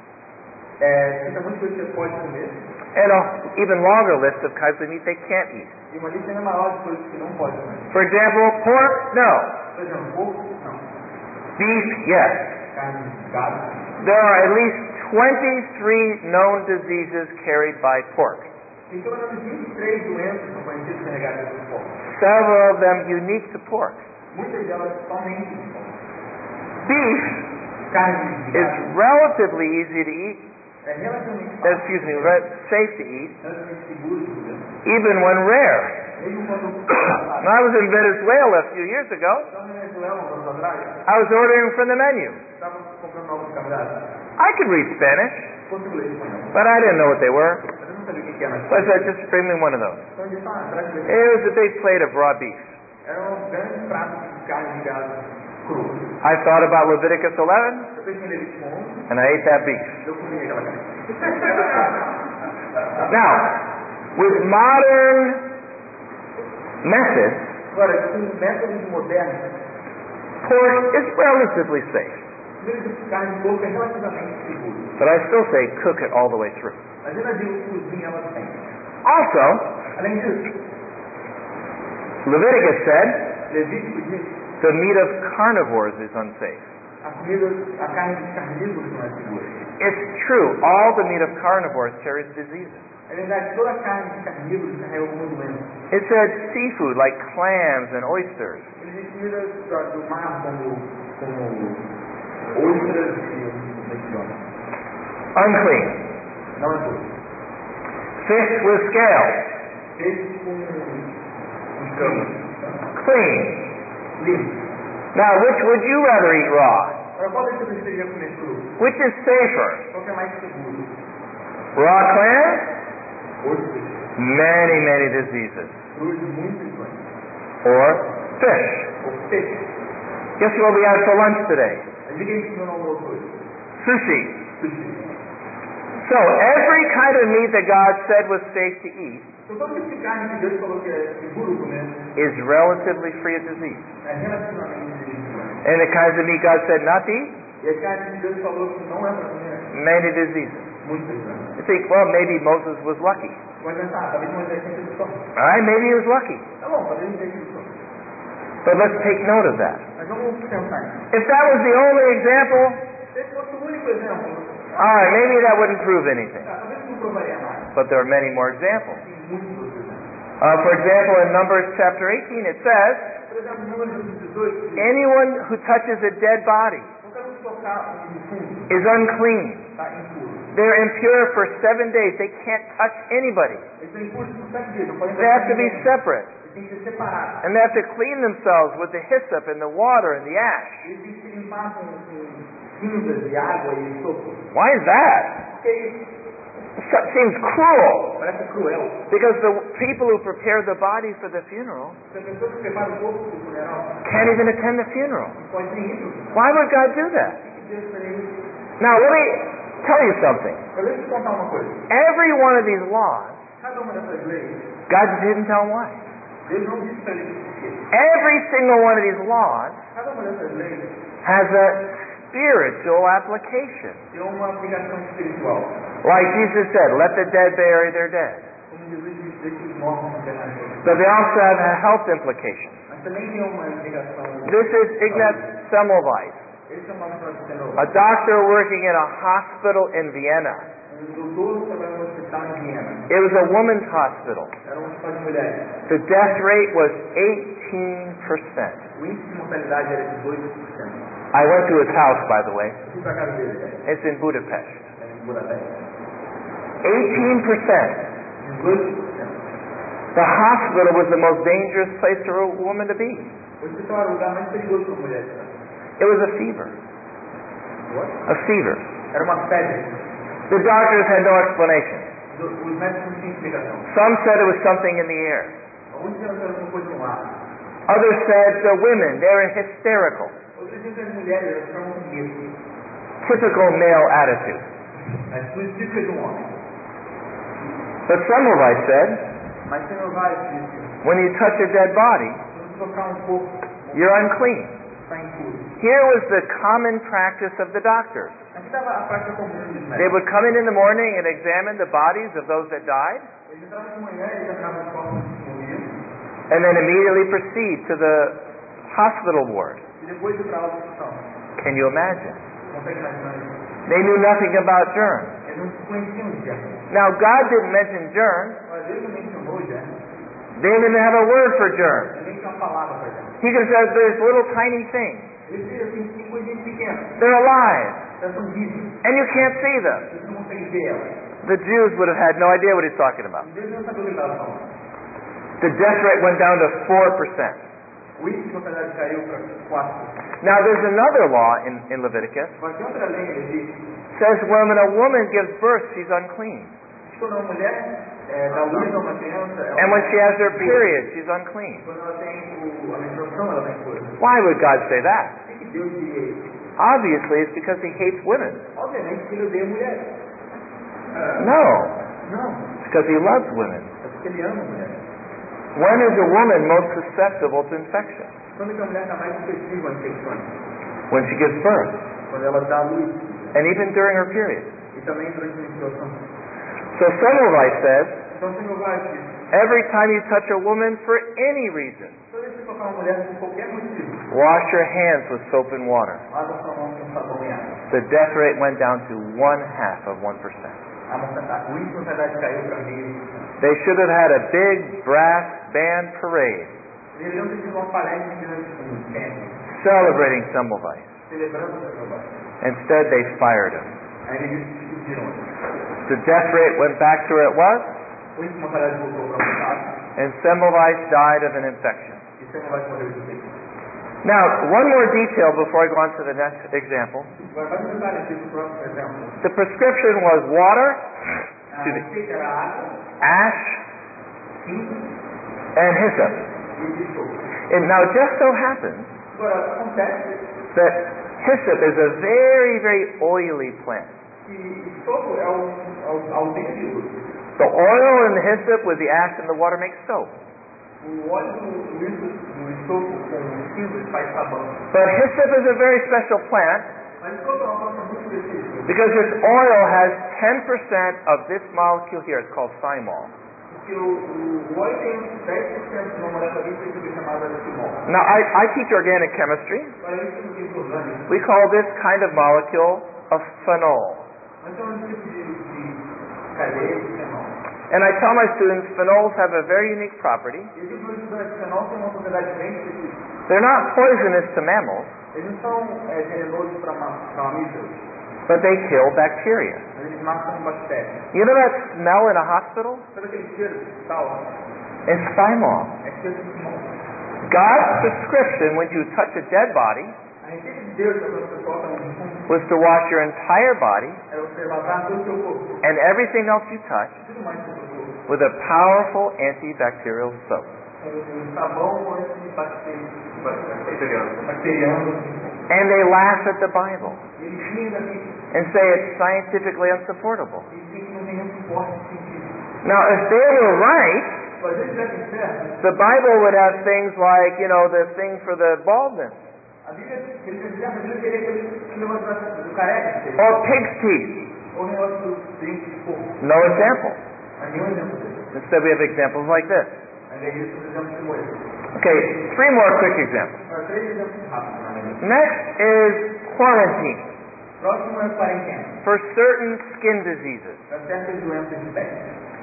É, cita muitas coisas que você pode comer, and an even longer list of kinds of meat they can't eat. e uma lista ainda maior de coisas que não pode comer. For example, pork, no. Por exemplo, porco, não. Beef, yes. Carne de gado. There are at least twenty-three known diseases carried by pork, Tem pelo menos vinte e três doenças que são conhecidas carregadas por porco. several of them unique to pork. Muitas delas somente de porco. Beef Carne de is gado relatively easy to eat, é relativamente uh, fácil, excuse me, re- safe to eat, relativamente seguro de comer. even when rare. Mesmo quando When I was in Venezuela a few years ago, estava na Venezuela, uns anos atrás, I was ordering from the menu. estava comprando algo de caminhada. I could read Spanish, Fosse ler espanhol. but I didn't know what they were. Mas eu não sabia o que que era. So I said, just bring me one of those. Então ele disse, ah, traz pra mim. It was a big plate of raw beef. Era um grande prato de carne de gado cru. I thought about Leviticus eleven, Eu pensei nele com onze, and I ate that beef. eu comi aquela carne. Now, with modern methods, Agora, com métodos modernos, pork is relatively safe, primeiro de carne de porco é relativamente seguro. but I still say cook it all the way through. Mas eu ainda digo que cozinha ela tem. Also, Além disso, Leviticus said Levítico diz the meat of carnivores is unsafe. a comida, a carne de carnívoros não é segura. It's true, all the meat of carnivores carries diseases. É verdade, toda a carne de carnívoros carrega alguma doença. It said seafood like clams and oysters. Ele diz comida do, do mar como, como Outras mencionam. Unclean. Não é tudo. Fish with scales. Peixe com escamas. Clean. Limpo. Now, which would you rather eat raw? Agora, qual deles você preferiria comer cru? Which is safer? Qual que é mais seguro? Raw clams? Ou peixe. Many, many diseases. Cruz muito influente. Or fish. Ou peixe. Guess what we had for lunch today? Adivinha quem comeu no almoço hoje? Sushi. Sushi. So, every kind of meat that God said was safe to eat Então, todo tipo de carne que Deus falou que é seguro comer is relatively free of disease. é relativamente influente. And the kinds of meat God said not to eat, E a carne que Deus falou que não é para comer, many diseases. muito influente. You think, well, maybe Moses was lucky. Vai pensar, talvez não existe de sorte. All right, maybe he was lucky. Tá bom, talvez não existe de sorte. But let's take note of that. Mas vamos pensar nisso. If that was the only example, Se esse fosse o único exemplo, all right, maybe that wouldn't prove anything. tá, talvez não provaria nada. But there are many more examples. Tem muitos outros exemplos. Uh, for example, in Numbers chapter eighteen, it says, Por exemplo, Números dezoito, anyone who touches a dead body qualquer um que tocar um defunto is unclean. está impuro. They're impure for seven days. They can't touch anybody. Eles estão impuros por sete dias, não podem They have to be ninguém. separate. Eles têm que ser separados. And they have to clean themselves with the hyssop and the water and the ash. Eles têm que se limpar com, com cinzas e água e sopo. Why is that? Porque isso It seems cruel. parece cruel. Because the people who prepare the body for the funeral Se a pessoa que prepara o corpo para o funeral can't even attend the funeral. não pode nem ir para o funeral. Why would God do that? O que Deus faria isso? Now, let me tell you something. Eu deixa eu te contar uma coisa. Every one of these laws, Cada uma dessas leis, God didn't tell why. Deus não disse para eles por quê. Every single one of these laws Cada uma dessas leis has a spiritual application. tem uma aplicação espiritual. Like Jesus said, let the dead bury their dead. Como Jesus disse, deixa os mortos enterrarem seus. But they also have a health implication. Mas também tem uma ligação. This is Ignaz Semmelweis, Esse é uma frase a doctor working in a hospital in Vienna. Um doutor trabalhando no hospital em Viena. It was a women's hospital. Era um hospital de mulheres. The death rate was eighteen percent. O índice de mortalidade era de dois por cento. I went to his house, by the way. Eu fui para a casa dele, né? It's in Budapest. Era em Budapeste. eighteen percent. dezoito por cento. The hospital was the most dangerous place for a woman to be. O hospital era o lugar mais perigoso para mulheres. Né? It was a fever. What? A fever. Era uma febre. The doctors had no explanation. Os médicos não tinham explicação. Some said it was something in the air. Alguns disseram que era alguma coisa no ar. Others said the women, they were hysterical. Outros diziam que as mulheres elas ficavam com medo. Typical male attitude. As suas típicas de um homem. But Semmelweis said, Mas tem vários disse, when you touch a dead body, quando tocar um corpo, you're unclean. está impuro. Here was the common practice of the doctors. Aqui estava a prática comum dos They médicos. would come in in the morning and examine the bodies of those that died, Eles entravam de manhã e examinavam os corpos que morriam. and then immediately proceed to the hospital ward. E depois ir para a hospital. Can you imagine? Consegue imaginar isso? They knew nothing about germs. Eles não conheciam os germes. Now, God didn't mention germs. Mas Deus não mencionou os germes. They didn't have a word for germs. Ele nem tinha uma palavra para germes. He just said there's little tiny things. Eles dizem assim, tem coisinhas pequenas. They're alive, Elas são vivas. and you can't see them. Eles não conseguem ver elas. The Jews would have had no idea what he's talking about. Deus não sabe o que ele estava falando. The death rate went down to four percent. O índice de mortalidade caiu para quatro por cento. Now, there's another law in, in Leviticus. Mas tem outra lei que ele diz Says when a woman gives birth, she's unclean. que quando uma mulher é, dá luz a uma criança, ela And when she has her period, she's unclean. quando ela tem o, a menstruação, ela tem coisa. Why would God say that? Por que que Deus diria isso? Obviously, it's because he hates women. Obviamente que ele odeia mulheres. Ah, No, Não, it's because he loves women. é porque ele ama mulheres. When is a woman most susceptible to infection? Quando que a mulher está mais suscetível a infecções? When she gives birth, Quando ela dá luz and even during her period. e também durante a menstruação. So Semmelweis says, Então o Senhor vai dizer, every time you touch a woman for any reason, toda vez que tocar uma mulher por qualquer motivo, wash your hands with soap and water. lava sua mão com sabão e água. The death rate went down to one half of one percent. A mortalidade, o índice de mortalidade caiu para meio. They should have had a big brass band parade Deveriam ter tido uma palestra grande com um tempo, celebrating Semmelweis. celebrando o seu trabalho. Instead, they fired him. Aí eles despediram ele. The death rate went back to where it was, O índice de mortalidade voltou para o passado, and Semmelweis died of an infection. e você não vai morrer de vez. Now, one more detail before I go on to the next example. Vai mais um detalhe aqui do próximo exemplo. The prescription was water, A excuse me, receita era água, ash, cinza and hyssop. e enxofre. And now, it just so happens Agora, acontece that hyssop is a very, very oily plant. que enxofre é um, é um, é um líquido. The oil in the hyssop with the ash and the water makes soap. O óleo do líquido do enxofre com o cinza faz sabão. But hyssop is a very special plant Mas enxofre é uma planta muito específica. because its oil has ten percent of this molecule here. It's called thymol. Porque o, o óleo tem dez por cento de uma molécula bem específica chamada timol. Now, I, I teach organic chemistry. Para isso, no química orgânica, We call this kind of molecule a phenol. nós chamamos um tipo de, de cadeia de fenol. And I tell my students phenols have a very unique property. E eu digo para os estudantes que fenol tem uma propriedade bem específica. They're not poisonous to mammals, Eles não são é, venenosos para mamíferos, but they kill bacteria. mas eles matam bactérias. You know that smell in a hospital? Sabe aquele cheiro de tal? It's thymol. É cheiro de timol. God's prescription when you touch a dead body A receita de Deus, quando você toca no defunto, was to wash your entire body é você lavar todo o seu corpo, and everything else you touch tudo mais do seu corpo, with a powerful antibacterial soap. com um sabão antibacteriano. Bacteriano. And they laugh at the Bible Eles riem da Bíblia. and say it's scientifically unsupportable. Eles dizem que não tem nenhum suporte científico. Now, if they were right, Mas eles tivessem certo, the Bible would have things like, you know, the thing for the baldness, a Bíblia, eles tivessem certo, a Bíblia teria aquele negócio da- do careca, or pig's teeth. ou o negócio do dente de porco. No example. Mas nenhum exemplo dele. Instead, we have examples like this. Ao invés disso, os exemplos como esse. Okay, three more quick examples. Agora, três exemplos rápidos, na verdade. Next is quarantine Próximo é quarentena. for certain skin diseases. Para certas doenças de pele.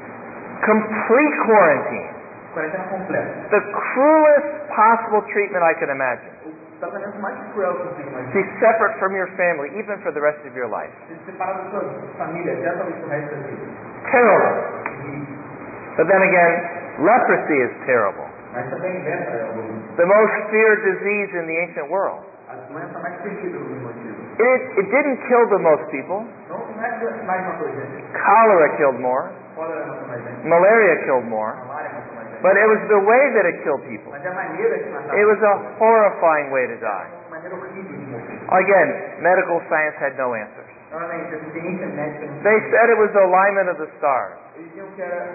Complete quarantine. Quarentena completa. The cruelest possible treatment I can imagine. O tratamento mais cruel que você To imagina. be separate from your family, even for the rest of your life. Ser separado da sua família, até talvez o resto da vida. Terrible. E, But then again, leprosy is terrible. mas também lepra é o- The most feared disease in the ancient world. a doença mais temida do mundo antigo. It, it didn't kill the most people. Não, não é que mais matou gente. Cholera killed more. Cólera matou mais gente. Malaria killed more. Malária matou mais gente. But it was the way that it killed people. Mas é a maneira que matava. It was a horrifying way to die. Uma maneira horrível de morrer. Again, medical science had no answers. Novamente, a ciência médica não They said it was the alignment of the stars. Eles diziam que era.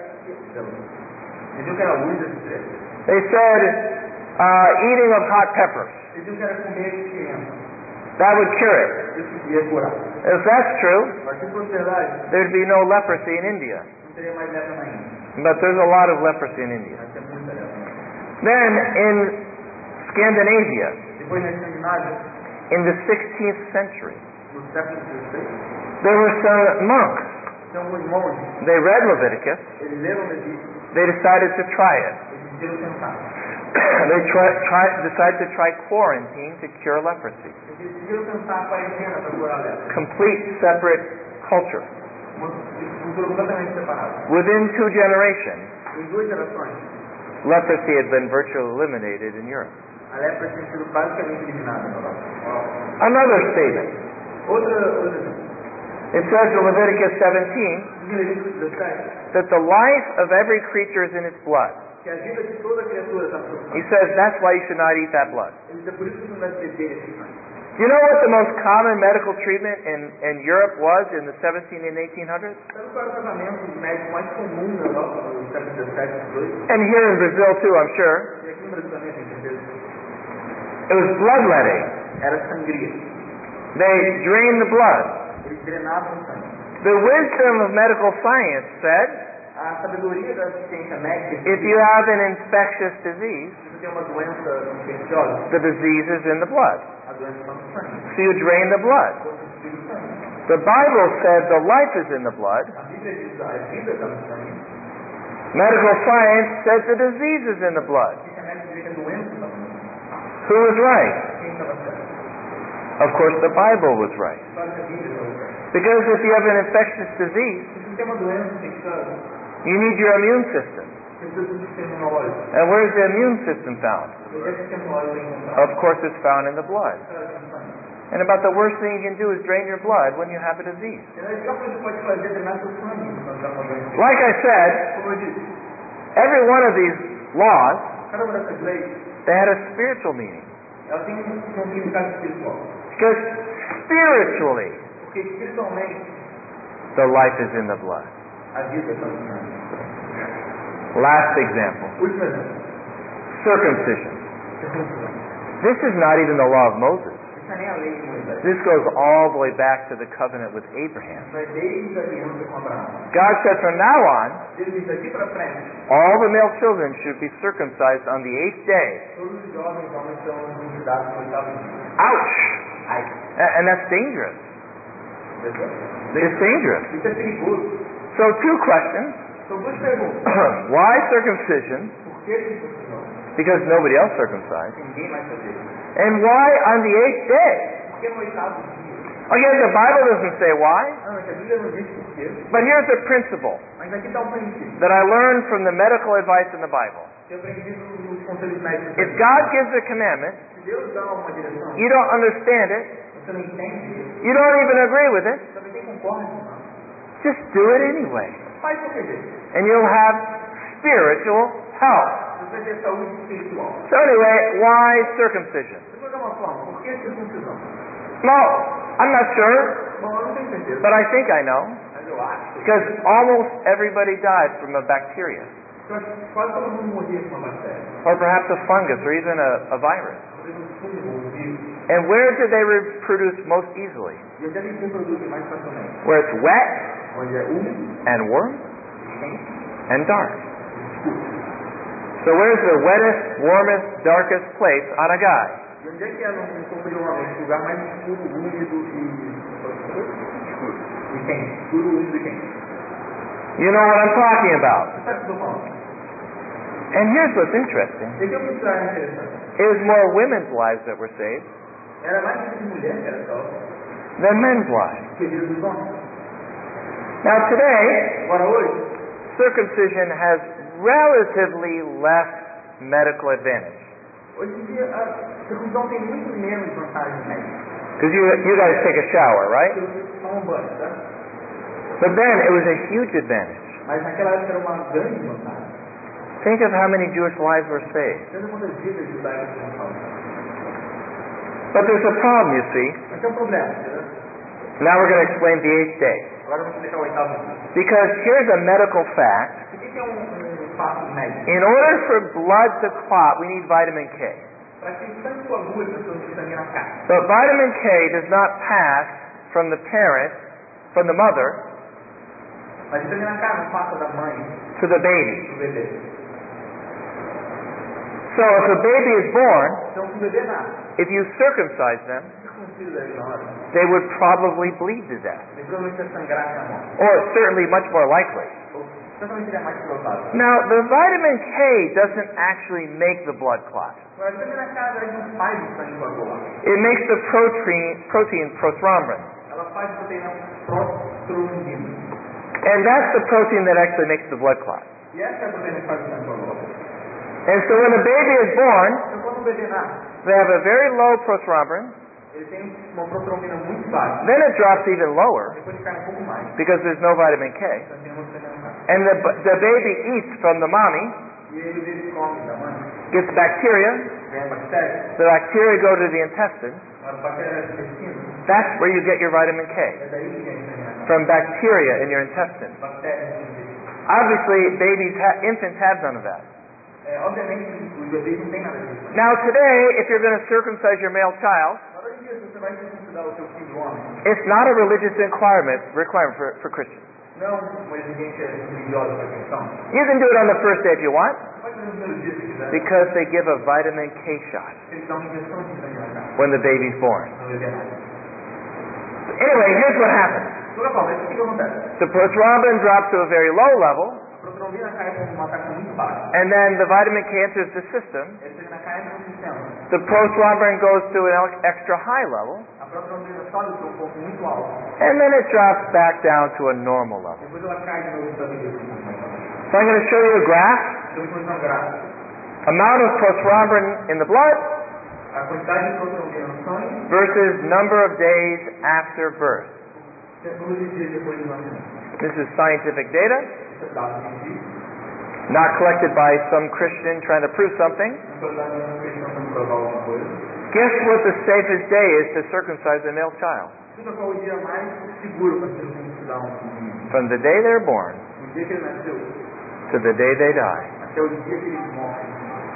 Eles diziam que era a luz das estrelas. They said uh, eating of hot peppers. Eles diziam que era comer criança. That would cure it. Isso ia curar. If that's true, Mas se fosse verdade, there'd be no leprosy in India. não teria mais lepra na Índia. But there's a lot of leprosy in India. Mas tem muita lepra na Índia. Then in Scandinavia, Depois na Escandinávia, in the sixteenth century, no século dezesseis, there were some monks. tem alguns monges, They read Leviticus. eles leram Levítico, They decided to try it. eles decidiram tentar. They try, try, decided to try quarantine to cure leprosy. Eles decidiram tentar a quarentena para curar a lepra. Complete separate culture. Uma cultura completamente separada. Within two generations, Em duas gerações, leprosy had been virtually eliminated in Europe. a lepra tinha sido basicamente eliminada na Europa. Another statement. Outra, outra, It says in Leviticus seventeen em Levítico dezessete, that the life of every creature is in its blood. que a vida de toda criatura está no seu He sangue. says that's why you should not eat that blood. Ele diz, é por isso que não deve beber esse sangue. Do you know what the most common medical treatment in, in Europe was in the seventeen and eighteen hundreds? Sabe qual era o tratamento médico mais comum na Europa no século dezessete e dezoito? And here in Brazil too, I'm sure. E aqui no Brasil também, tem certeza. It was bloodletting. Era sangria. They drained the blood. Eles drenavam o sangue. The wisdom of medical science said, A sabedoria da ciência médica if you have an infectious disease, se você tem uma doença infecciosa, the disease is in the blood. a doença está no sangue. So you drain the blood. Então você tira o sangue. The Bible said the life is in the blood. A Bíblia diz que a vida está no sangue. Medical science said the disease is in the blood. A ciência médica diz que a doença está no sangue. Who was right? Quem estava certo? Of course, the Bible was right. Claro que a Bíblia está certa. Because if you have an infectious disease, Se você tem uma doença infecciosa, you need your immune system. você precisa do sistema imunológico. And where's the immune system found? E onde é que o sistema imunológico é encontrado? Of course, it's found in the blood. Claro que no sangue. And about the worst thing you can do is drain your blood when you have a disease. E a pior coisa que você pode fazer é drenar seu sangue quando está com uma doença. Like I said, Como eu disse, every one of these laws, cada uma dessas leis, they had a spiritual meaning. ela tem um um significado espiritual. Because spiritually, Porque espiritualmente, the life is in the blood. a vida está no sangue. Last example, Último exemplo. circumcision. Circuncisão. This is not even the law of Moses. Isso não é nem a lei de Moisés. This goes all the way back to the covenant with Abraham. Vai desde a aliança com Abraão. God said from now on, Deus diz daqui para frente, all the male children should be circumcised on the eighth day. todos os jovens homens são circuncidados no oitavo dia. Ouch! Ai, A- And that's dangerous. pessoal. It's dangerous. Isso é perigoso. So two questions. São duas perguntas. Why circumcision? Por que circuncisão? Because nobody else circumcised. Ninguém mais fazia isso. And why on the eighth day? Por que no oitavo dia? Again, the Bible doesn't say why, Não, é que a Bíblia não diz por quê. but here's the principle Mas aqui está um princípio. that I learned from the medical advice in the Bible. Que eu aprendi nos conselhos médicos. If God gives a commandment, Se Deus dá uma direção, you don't understand it, você não entende, you don't even agree with it, você também concorda, não. just do it anyway. Faz qualquer jeito. And you'll have spiritual health. Você vai ter saúde espiritual. So anyway, why circumcision? Depois de uma forma, por que circuncisão? Well, I'm not sure, Bom, eu não tenho certeza. but I think I know. Mas eu acho. Because almost everybody died from a bacteria, Eu acho que quase todo mundo morria com uma bactéria. or perhaps a fungus, or even a, a virus. Talvez um fungo, um vírus. And where do they reproduce most easily? E onde é que eles reproduzem mais facilmente? Where it's wet Onde é úmido, and warm quente and dark. e escuro. So where's the wettest, warmest, darkest place on a guy? E onde é que é num corpo de um homem? O lugar mais escuro, úmido e... Escuro. E quente. Escuro, úmido e quente. You know what I'm talking about. Você sabe o que eu estou falando? And here's what's interesting. Esse é o que é interessante. It was more women's lives that were saved Era mais vida de mulher que era salva than men's lives. que vida dos homens. Now today, Agora hoje, circumcision has relatively less medical advantage. hoje em dia a circuncisão tem muito menos vantagens médicas. Because you, you guys take a shower, right? Porque vocês tomam banho, tá? But then it was a huge advantage. Mas naquela época era uma grande vantagem. Think of how many Jewish lives were saved. Pensa quantas vidas judaicas foram salvas. But there's a problem, you see. Mas tem um problema, entendeu? Now we're going to explain the eighth day. Agora vamos explicar o oitavo dia. Because here's a medical fact. O que que é um, um fato médico? In order for blood to clot, we need vitamin K. Para que o sangue coagule, as pessoas precisam ir na casa. But vitamin K does not pass from the parent, from the mother, Mas o sangue na casa não passa da mãe to the baby. pro bebê. So if a baby is born, Então, se o bebê nasce, if you circumcise them, circuncida ele na hora, they would probably bleed to death. ele provavelmente vai sangrar até a morte. Or certainly much more likely. Ou certamente ele é mais provável. Now, the vitamin K doesn't actually make the blood clot. Agora, o sangue na casa ele não faz o sangue coagular. It makes the protein, protein prothrombin. Ela faz proteína protrombina. And that's the protein that actually makes the blood clot. E essa é a proteína que faz o sangue coagular. And so when a baby is born, Então, quando o bebê nasce, they have a very low prothrombin. ele tem uma protrombina muito baixa. Then it drops even lower Depois cai um pouco mais. because there's no vitamin K. Então, tem uma proteína na casa. And the, the baby eats from the mommy, E ele, ele come da mãe. gets bacteria. Vem a bactéria. The bacteria go to the intestine. A bactéria do intestino. That's where you get your vitamin K, É daí que vem o sangue na casa. from bacteria in your intestine. Bactérias do intestino. Obviously, babies, ha- infants have none of that. É, obviamente, os bebês não têm nada disso. Now today, if you're going to circumcise your male child, Agora, hoje em dia, se você vai circuncidar o seu filho homem, it's not a religious requirement, requirement for, for Christians. não uma exigência religiosa para questão. You can do it on the first day if you want, Pode fazer no primeiro dia se quiser. because they give a vitamin K shot Eles dão uma injeção de sangue na casa. when the baby's born. No bebê nasce. Anyway, here's what happens. De toda forma, isso que acontece. The prothrombin drops to a very low level, A protrombina cai para um uma taxa muito baixa. And then the vitamin K enters the system. Ele chega na carne no sistema. The prothrombin goes to an ex- extra high level. A protrombina sobe para um ponto muito alto. And then it drops back down to a normal level. Depois ela cai de novo para nível um pouco mais baixo. So I'm going to show you a graph. Então, depois uma gráfica. Amount of prothrombin in the blood A quantidade de protrombina no sangue versus number of days after birth. número de dias depois do nascimento. This is scientific data, Isso é dado científico. not collected by some Christian trying to prove something. Não foi dado uma questão para provar alguma coisa. Guess what the safest day is to circumcise a male child? Chuta qual o dia mais seguro para circuncidar um menino. From the day they're born Do dia que ele nasceu to the day they die. até o dia que ele morre.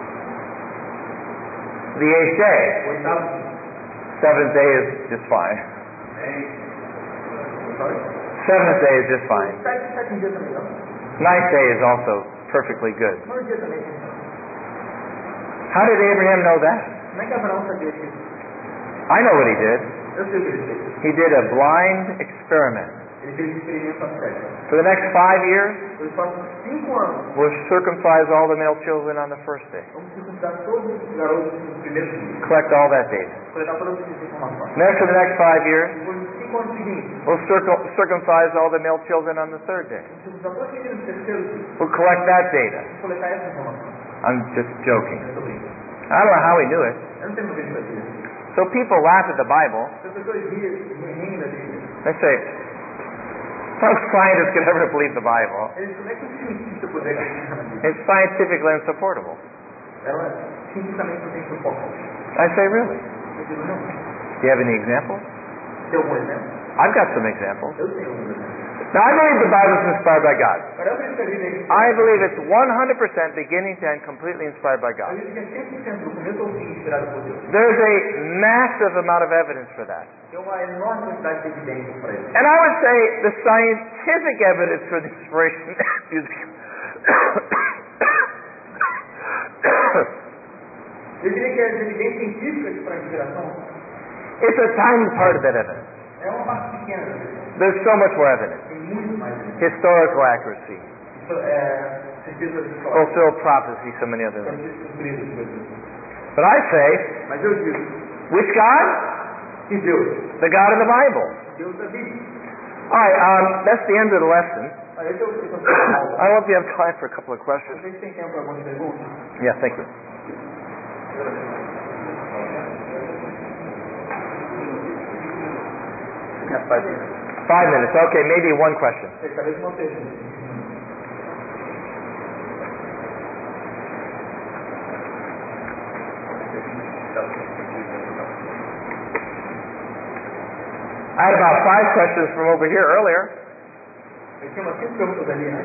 The eighth day. O oitavo dia. Seventh day is just fine. Sorry? Seventh day is just fine. Sete, sete dias também, não? Ninth day is also perfectly good. Nono dia também. How did Abraham know that? Como é que Abraão sabia disso? I know what he did. Eu sei o que ele fez. He did a blind experiment. Ele fez um experimento a sério. For the next five years, Pelos próximos cinco anos, we'll circumcise all the male children on the first day. vamos circuncidar todos os garotos no primeiro dia. Collect all that data. Coletar todas essas informações. Next, for the next five years, Depois dos cinco anos seguintes, we'll circum- circumcise all the male children on the third day. vamos circuncidar todos os meninos no terceiro dia. We'll collect that data. Vamos coletar essas informações. I'm just joking. Eu tô brincando. I don't know how he knew it. Eu não sei como ele fazia. So people laugh at the Bible. As pessoas riam, riem da Bíblia. They say, no scientist could ever believe the Bible. Eles, como é que um cientista poderia acreditar na Bíblia? It's scientifically unsupportable. Ela cientificamente não tem suporte. I say, really? Eu digo, não. Do you have any examples? Tem algum exemplo? I've got some examples. Eu tenho algum exemplo. Now, I believe the Bible is inspired by God. Agora eu acredito que a Bíblia é I believe it's one hundred percent beginning to end completely inspired by Eu God. acredito que é cem por cento do começo ao fim inspirado por Deus. There's a massive amount of evidence for that. Tem uma enorme quantidade de evidências para isso. And I would say the scientific evidence for the inspiration, excuse me, Eu diria que as evidências científicas para a inspiração it's a tiny part of that evidence. é uma parte pequena da evidência. There's so much more evidence. Tem muito mais evidência. Historical accuracy, Isso é certeza de história. fulfilled prophecy, so many other Para things. ser cumprido as coisas. But I say, Mas eu digo, which God? que Deus, The God of the Bible. Deus da Bíblia. All right, um, that's the end of the lesson. Ah, esse é o esse é o final. I hope you have time for a couple of questions. Vocês têm tempo para algumas perguntas? Yeah, thank you. Five minutes. Five minutes. Okay, maybe one question. Talvez uma pergunta. I had about five questions from over here earlier. Eu tinha umas cinco perguntas ali, né?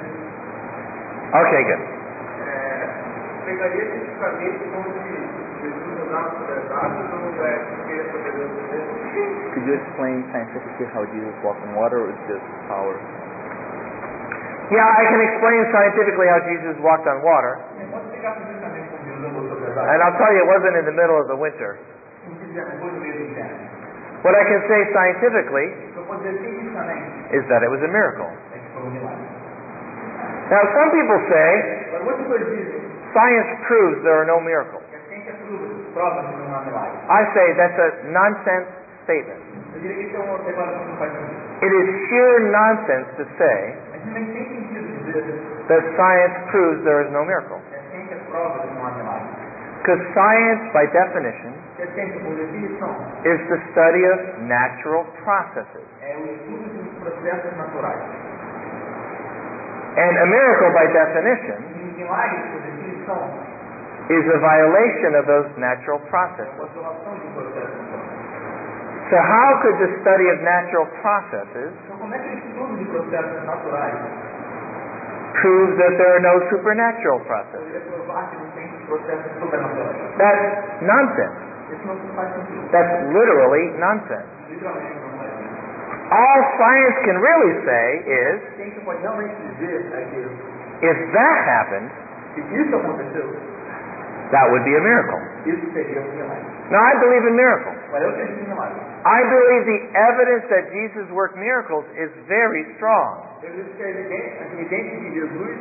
Okay, good. Pegaria especificamente onde Jesus usava os pedaços ou é porque é poderoso mesmo? Could you explain scientifically how Jesus walked on water or is just power? Yeah, I can explain scientifically how Jesus walked on water. Pode explicar especificamente como Jesus andou sobre as águas? And I'll tell you, it wasn't in the middle of the winter. Não quiser, não foi no meio do inverno. What I can say scientifically Eu posso dizer cientificamente is that it was a miracle. é que foi um milagre. Now, some people say Agora, muitas pessoas dizem science proves there are no miracles. que a ciência prova, prova que não há milagre. I say that's a nonsense statement. Eu diria que isso é uma declaração que não faz sentido. It is sheer nonsense to say Mas nem tem sentido dizer that science proves there is no miracle. que a ciência prova que não há milagre. Because science, by definition, Porque a ciência, por definição, is the study of natural processes. é o estudo dos processos naturais. And a miracle, by definition, E um milagre, por definição, is a violation of those natural é processes. uma violação de um processo natural. So how could the study of natural processes Então, como é que o estudo de processos naturais prove that there are no supernatural processes? poderia provar que não tem processos sobrenaturais? That's nonsense. Isso não faz sentido. That's literally nonsense. Literalmente não faz sentido. All science can really say is, A ciência pode realmente dizer é que if that happened, se isso aconteceu, that would be a miracle. isso seria um milagre. Now, I believe in miracles. Mas eu acredito em milagre. I believe the evidence that Jesus worked miracles is very strong. Eu acredito que a evidência, a evidência de Jesus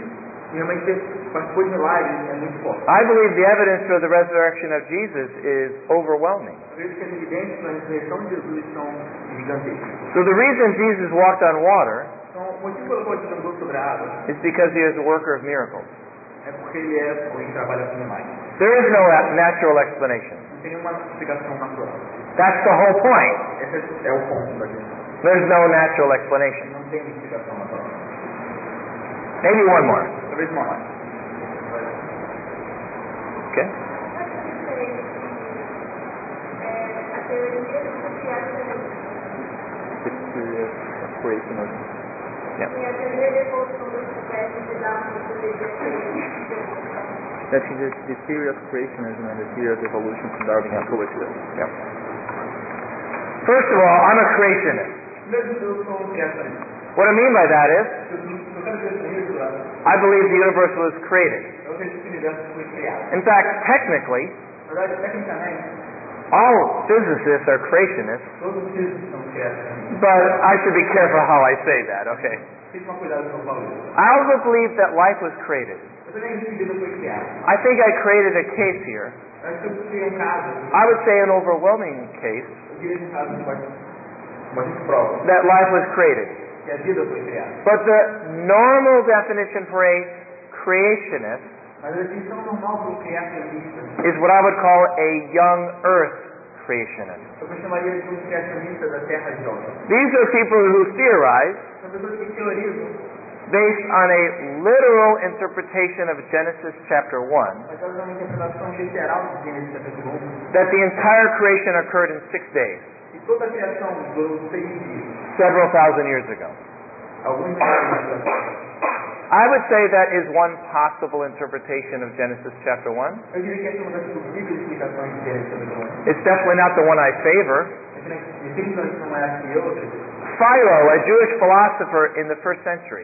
e realmente participou de milagres, é muito forte. I believe the evidence for the resurrection of Jesus is overwhelming. Eu vejo que as evidências para a ressurreição de Jesus são gigantescas. So the reason Jesus walked on water Então, o motivo pelo qual Jesus andou sobre a água is because he is a worker of miracles. é porque ele é alguém que trabalha com milagres. There is no a- natural explanation. Não tem nenhuma explicação natural. That's the whole point. Esse é o ponto da questão. There's no natural explanation. Não tem explicação natural. Maybe one more. Talvez uma mais. Okay? The theory of creationism. Yeah. That is the, the theory of creationism and the theory of evolution from Darwin and coexist. Yeah. First of all, I'm a creationist. Primeiro, eu sou um criacionista. What I mean by that is, Eu quero dizer com isso, I believe the universe was created. eu acredito que o universo foi criado. In fact, technically, Na verdade, tecnicamente, all physicists are creationists, todos os físicos são criacionistas. but I should be careful how I say that, okay? Tem que tomar cuidado com o que eu falo isso. I also believe that life was created. Eu também acredito que Deus foi criado. I think I created a case here. Eu acho que eu criei um caso, I would say an overwhelming case eu diria um caso de bastante, bastante prova, that life was created. que a vida foi criada. But the normal definition for a creationist Mas a definição normal para o criacionista, is what I would call a young earth creationist. eu chamaria de um criacionista da Terra Jovem. These are people who theorize São pessoas que teorizam, based on a literal interpretation of Genesis chapter one mas elas dão uma interpretação literal de Gênesis capítulo um, that the entire creation occurred in six days, e toda a criação durou seis dias, several thousand years ago. alguns milhares de anos. I would say that is one possible interpretation of Genesis chapter one. Eu diria que essa é uma das possíveis explicações de Gênesis capítulo um. It's definitely not the one I favor. Definitivamente não é a que outra. Philo, a Jewish philosopher in the first century,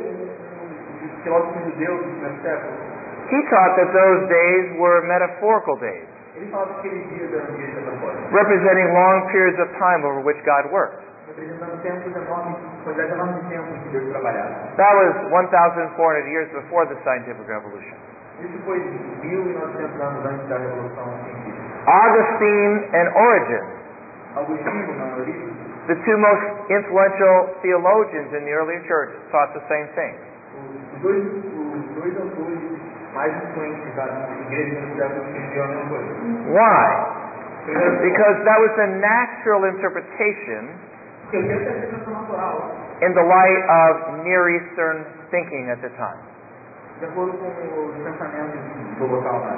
Um filósofo judeu do primeiro século, he taught that those days were metaphorical days, ele falava que aqueles dias eram dias metafóricos, representing long periods of time over which God worked. representando tempos enormes, quantidade enorme de tempo que Deus trabalhava. That was one thousand four hundred years before the scientific revolution. Isso foi mil e novecentos anos antes da Revolução Científica. Augustine and Origen, Agostinho, na origem, the two most influential theologians in the early church, taught the same thing. os dois, os dois autores mais influentes da igreja no século escreveram a mesma coisa. Why? Primeiro, Because that was the natural interpretation porque eu quero ter a interpretação natural, in the light of Near Eastern thinking at the time. de acordo com os pensamentos do local lá.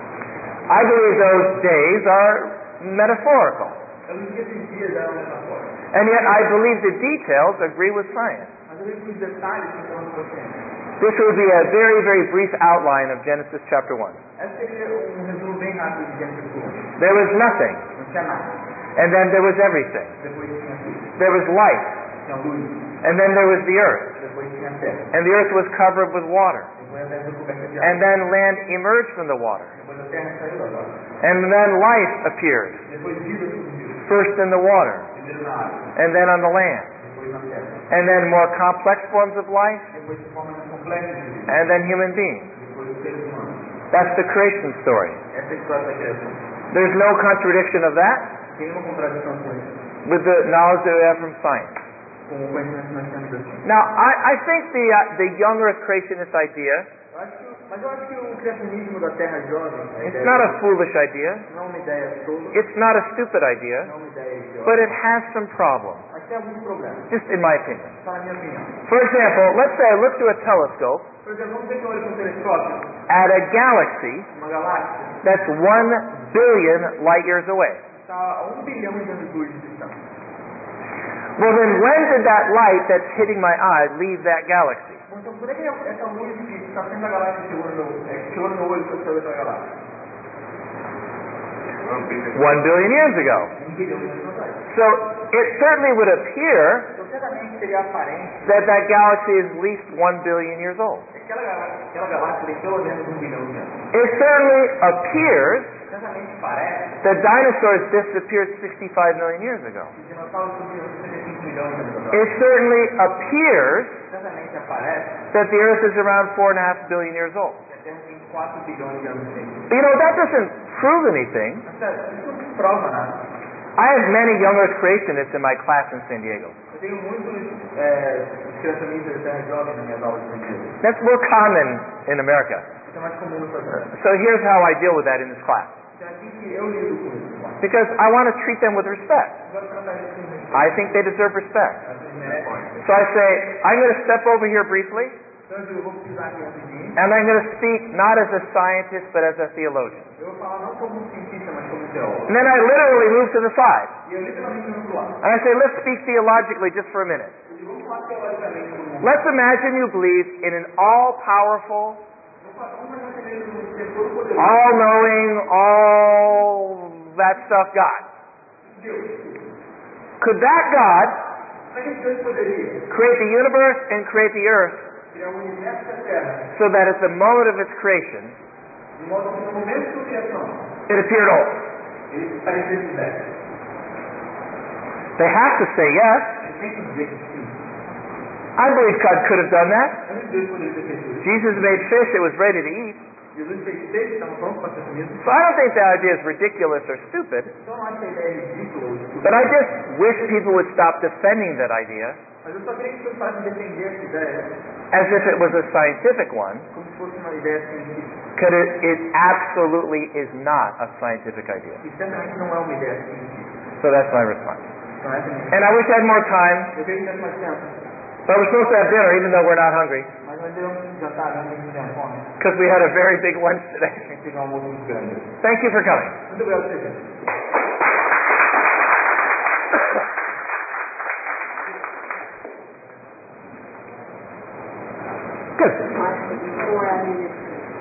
I believe those days are metaphorical. Eu não sei se esses dias eram metafóricos, And yet I believe the details agree with science. mas eu vejo que os detalhes concordam com a ciência. This would be a very, very brief outline of Genesis chapter one. Esse seria um resumo bem rápido de Gênesis um. There was nothing, Não tinha nada. and then there was everything. Depois tinha tudo. There was light, Tinha luz. and then there was the earth, Depois tinha terra. and the earth was covered with water. Depois a terra foi coberta de And água. then land emerged from the water. Depois a terra saiu das águas. And then life appeared, Depois vida surgiu. first in the water, Primeiro na água. and then on the land, Depois na terra. and then more complex forms of life, Depois de forma complexa de vida. and then human beings. Depois os seres humanos. That's the creation story. Essa é a história da criação. There's no contradiction of that Tem uma contradição com isso. with the knowledge that we have from science. Com o conhecimento que nós temos da ciência. Now, I, I think the, uh, the young earth creationist idea, Eu acho que, mas eu acho que o criacionismo da terra jovem, a it's ideia not a foolish idea, não é uma ideia tola, it's not a stupid idea, não é uma ideia idiota, but it has some problems, mas tem alguns problemas. just in my opinion. Só na minha opinião. For example, let's say I look through a telescope Por exemplo, vamos ver que eu olho com um telescópio, at a galaxy uma galáxia, that's one billion light years away. está a um bilhão de anos-luz de distância. Well, then when did that light that's hitting my eye leave that galaxy? Bom, então por que essa luz que está saindo da galáxia chegou no meu, é, chegou no meu olho quando saiu daquela galáxia? One billion years ago. Um bilhão de anos atrás. So it certainly would appear Então certamente seria aparente that that galaxy is at least one billion years old. que aquela galáxia, aquela galáxia tem pelo menos um bilhão de anos. It certainly appears Certamente parece that dinosaurs disappeared sixty-five million years ago. que os dinossauros surgiram sessenta e cinco milhões de anos atrás. It certainly appears Certamente supostamente aparece that the Earth is around four and a half billion years old. que a Terra tem quatro bilhões de anos. You know, that doesn't prove anything. Mas, sério, isso não prova nada. I have many young Earth creationists in my class in San Diego. Eu tenho muitos é, criacionistas da Terra jovens nas minhas aulas de ciência. That's more common in America. Isso é mais comum no Brasil. So here's how I deal with that in this class. Então é assim que eu lido com isso. Because I want to treat them with respect. Eu vou tratar isso com respeito. I think they deserve respect. Eles merecem. So I say, I'm going to step over here briefly, Então eu digo, eu vou precisar aqui rapidinho. and I'm going to speak not as a scientist, but as a theologian. Eu vou falar não como um cientista, mas como um teólogo. And then I literally move to the side. E eu literalmente não pro lado. And I say, let's speak theologically just for a minute. Eu digo, vamos falar teologicamente por um momento. Let's imagine you believe in an all-powerful, Vamos imaginar que ele é todo poderoso. all-knowing, all that stuff God. Deus. Could that God Será que esse Deus poderia create the universe and create the earth criar o universo da Terra so that at the moment of its creation, de modo que no momento de sua criação it appeared old? ele parecesse velho? They have to say yes. Ele tem que dizer que sim. I believe God could have done that. Mas Deus poderia ter feito isso. Jesus made fish, it was ready to eat. Jesus fez peixe, estava pronto para ser comido. So I don't think that idea is ridiculous or stupid, Então não acho que a ideia é ridícula ou estúpida. but I just wish people would stop defending that idea Mas eu só queria que você parasse de defender essa ideia as if it was a scientific one, como se fosse uma ideia científica. because it, it absolutely is not a scientific idea. E certamente não é uma ideia científica. So that's my response. Então essa é a minha. And I wish I had more time, Eu queria que tivesse mais tempo. but we're supposed to have dinner even though we're not hungry, Mas nós devemos jantar, não tem que ter fome. because we had a very big lunch today. Tem que ter um almoço muito grande. Thank you for coming. Muito obrigado por ter vindo.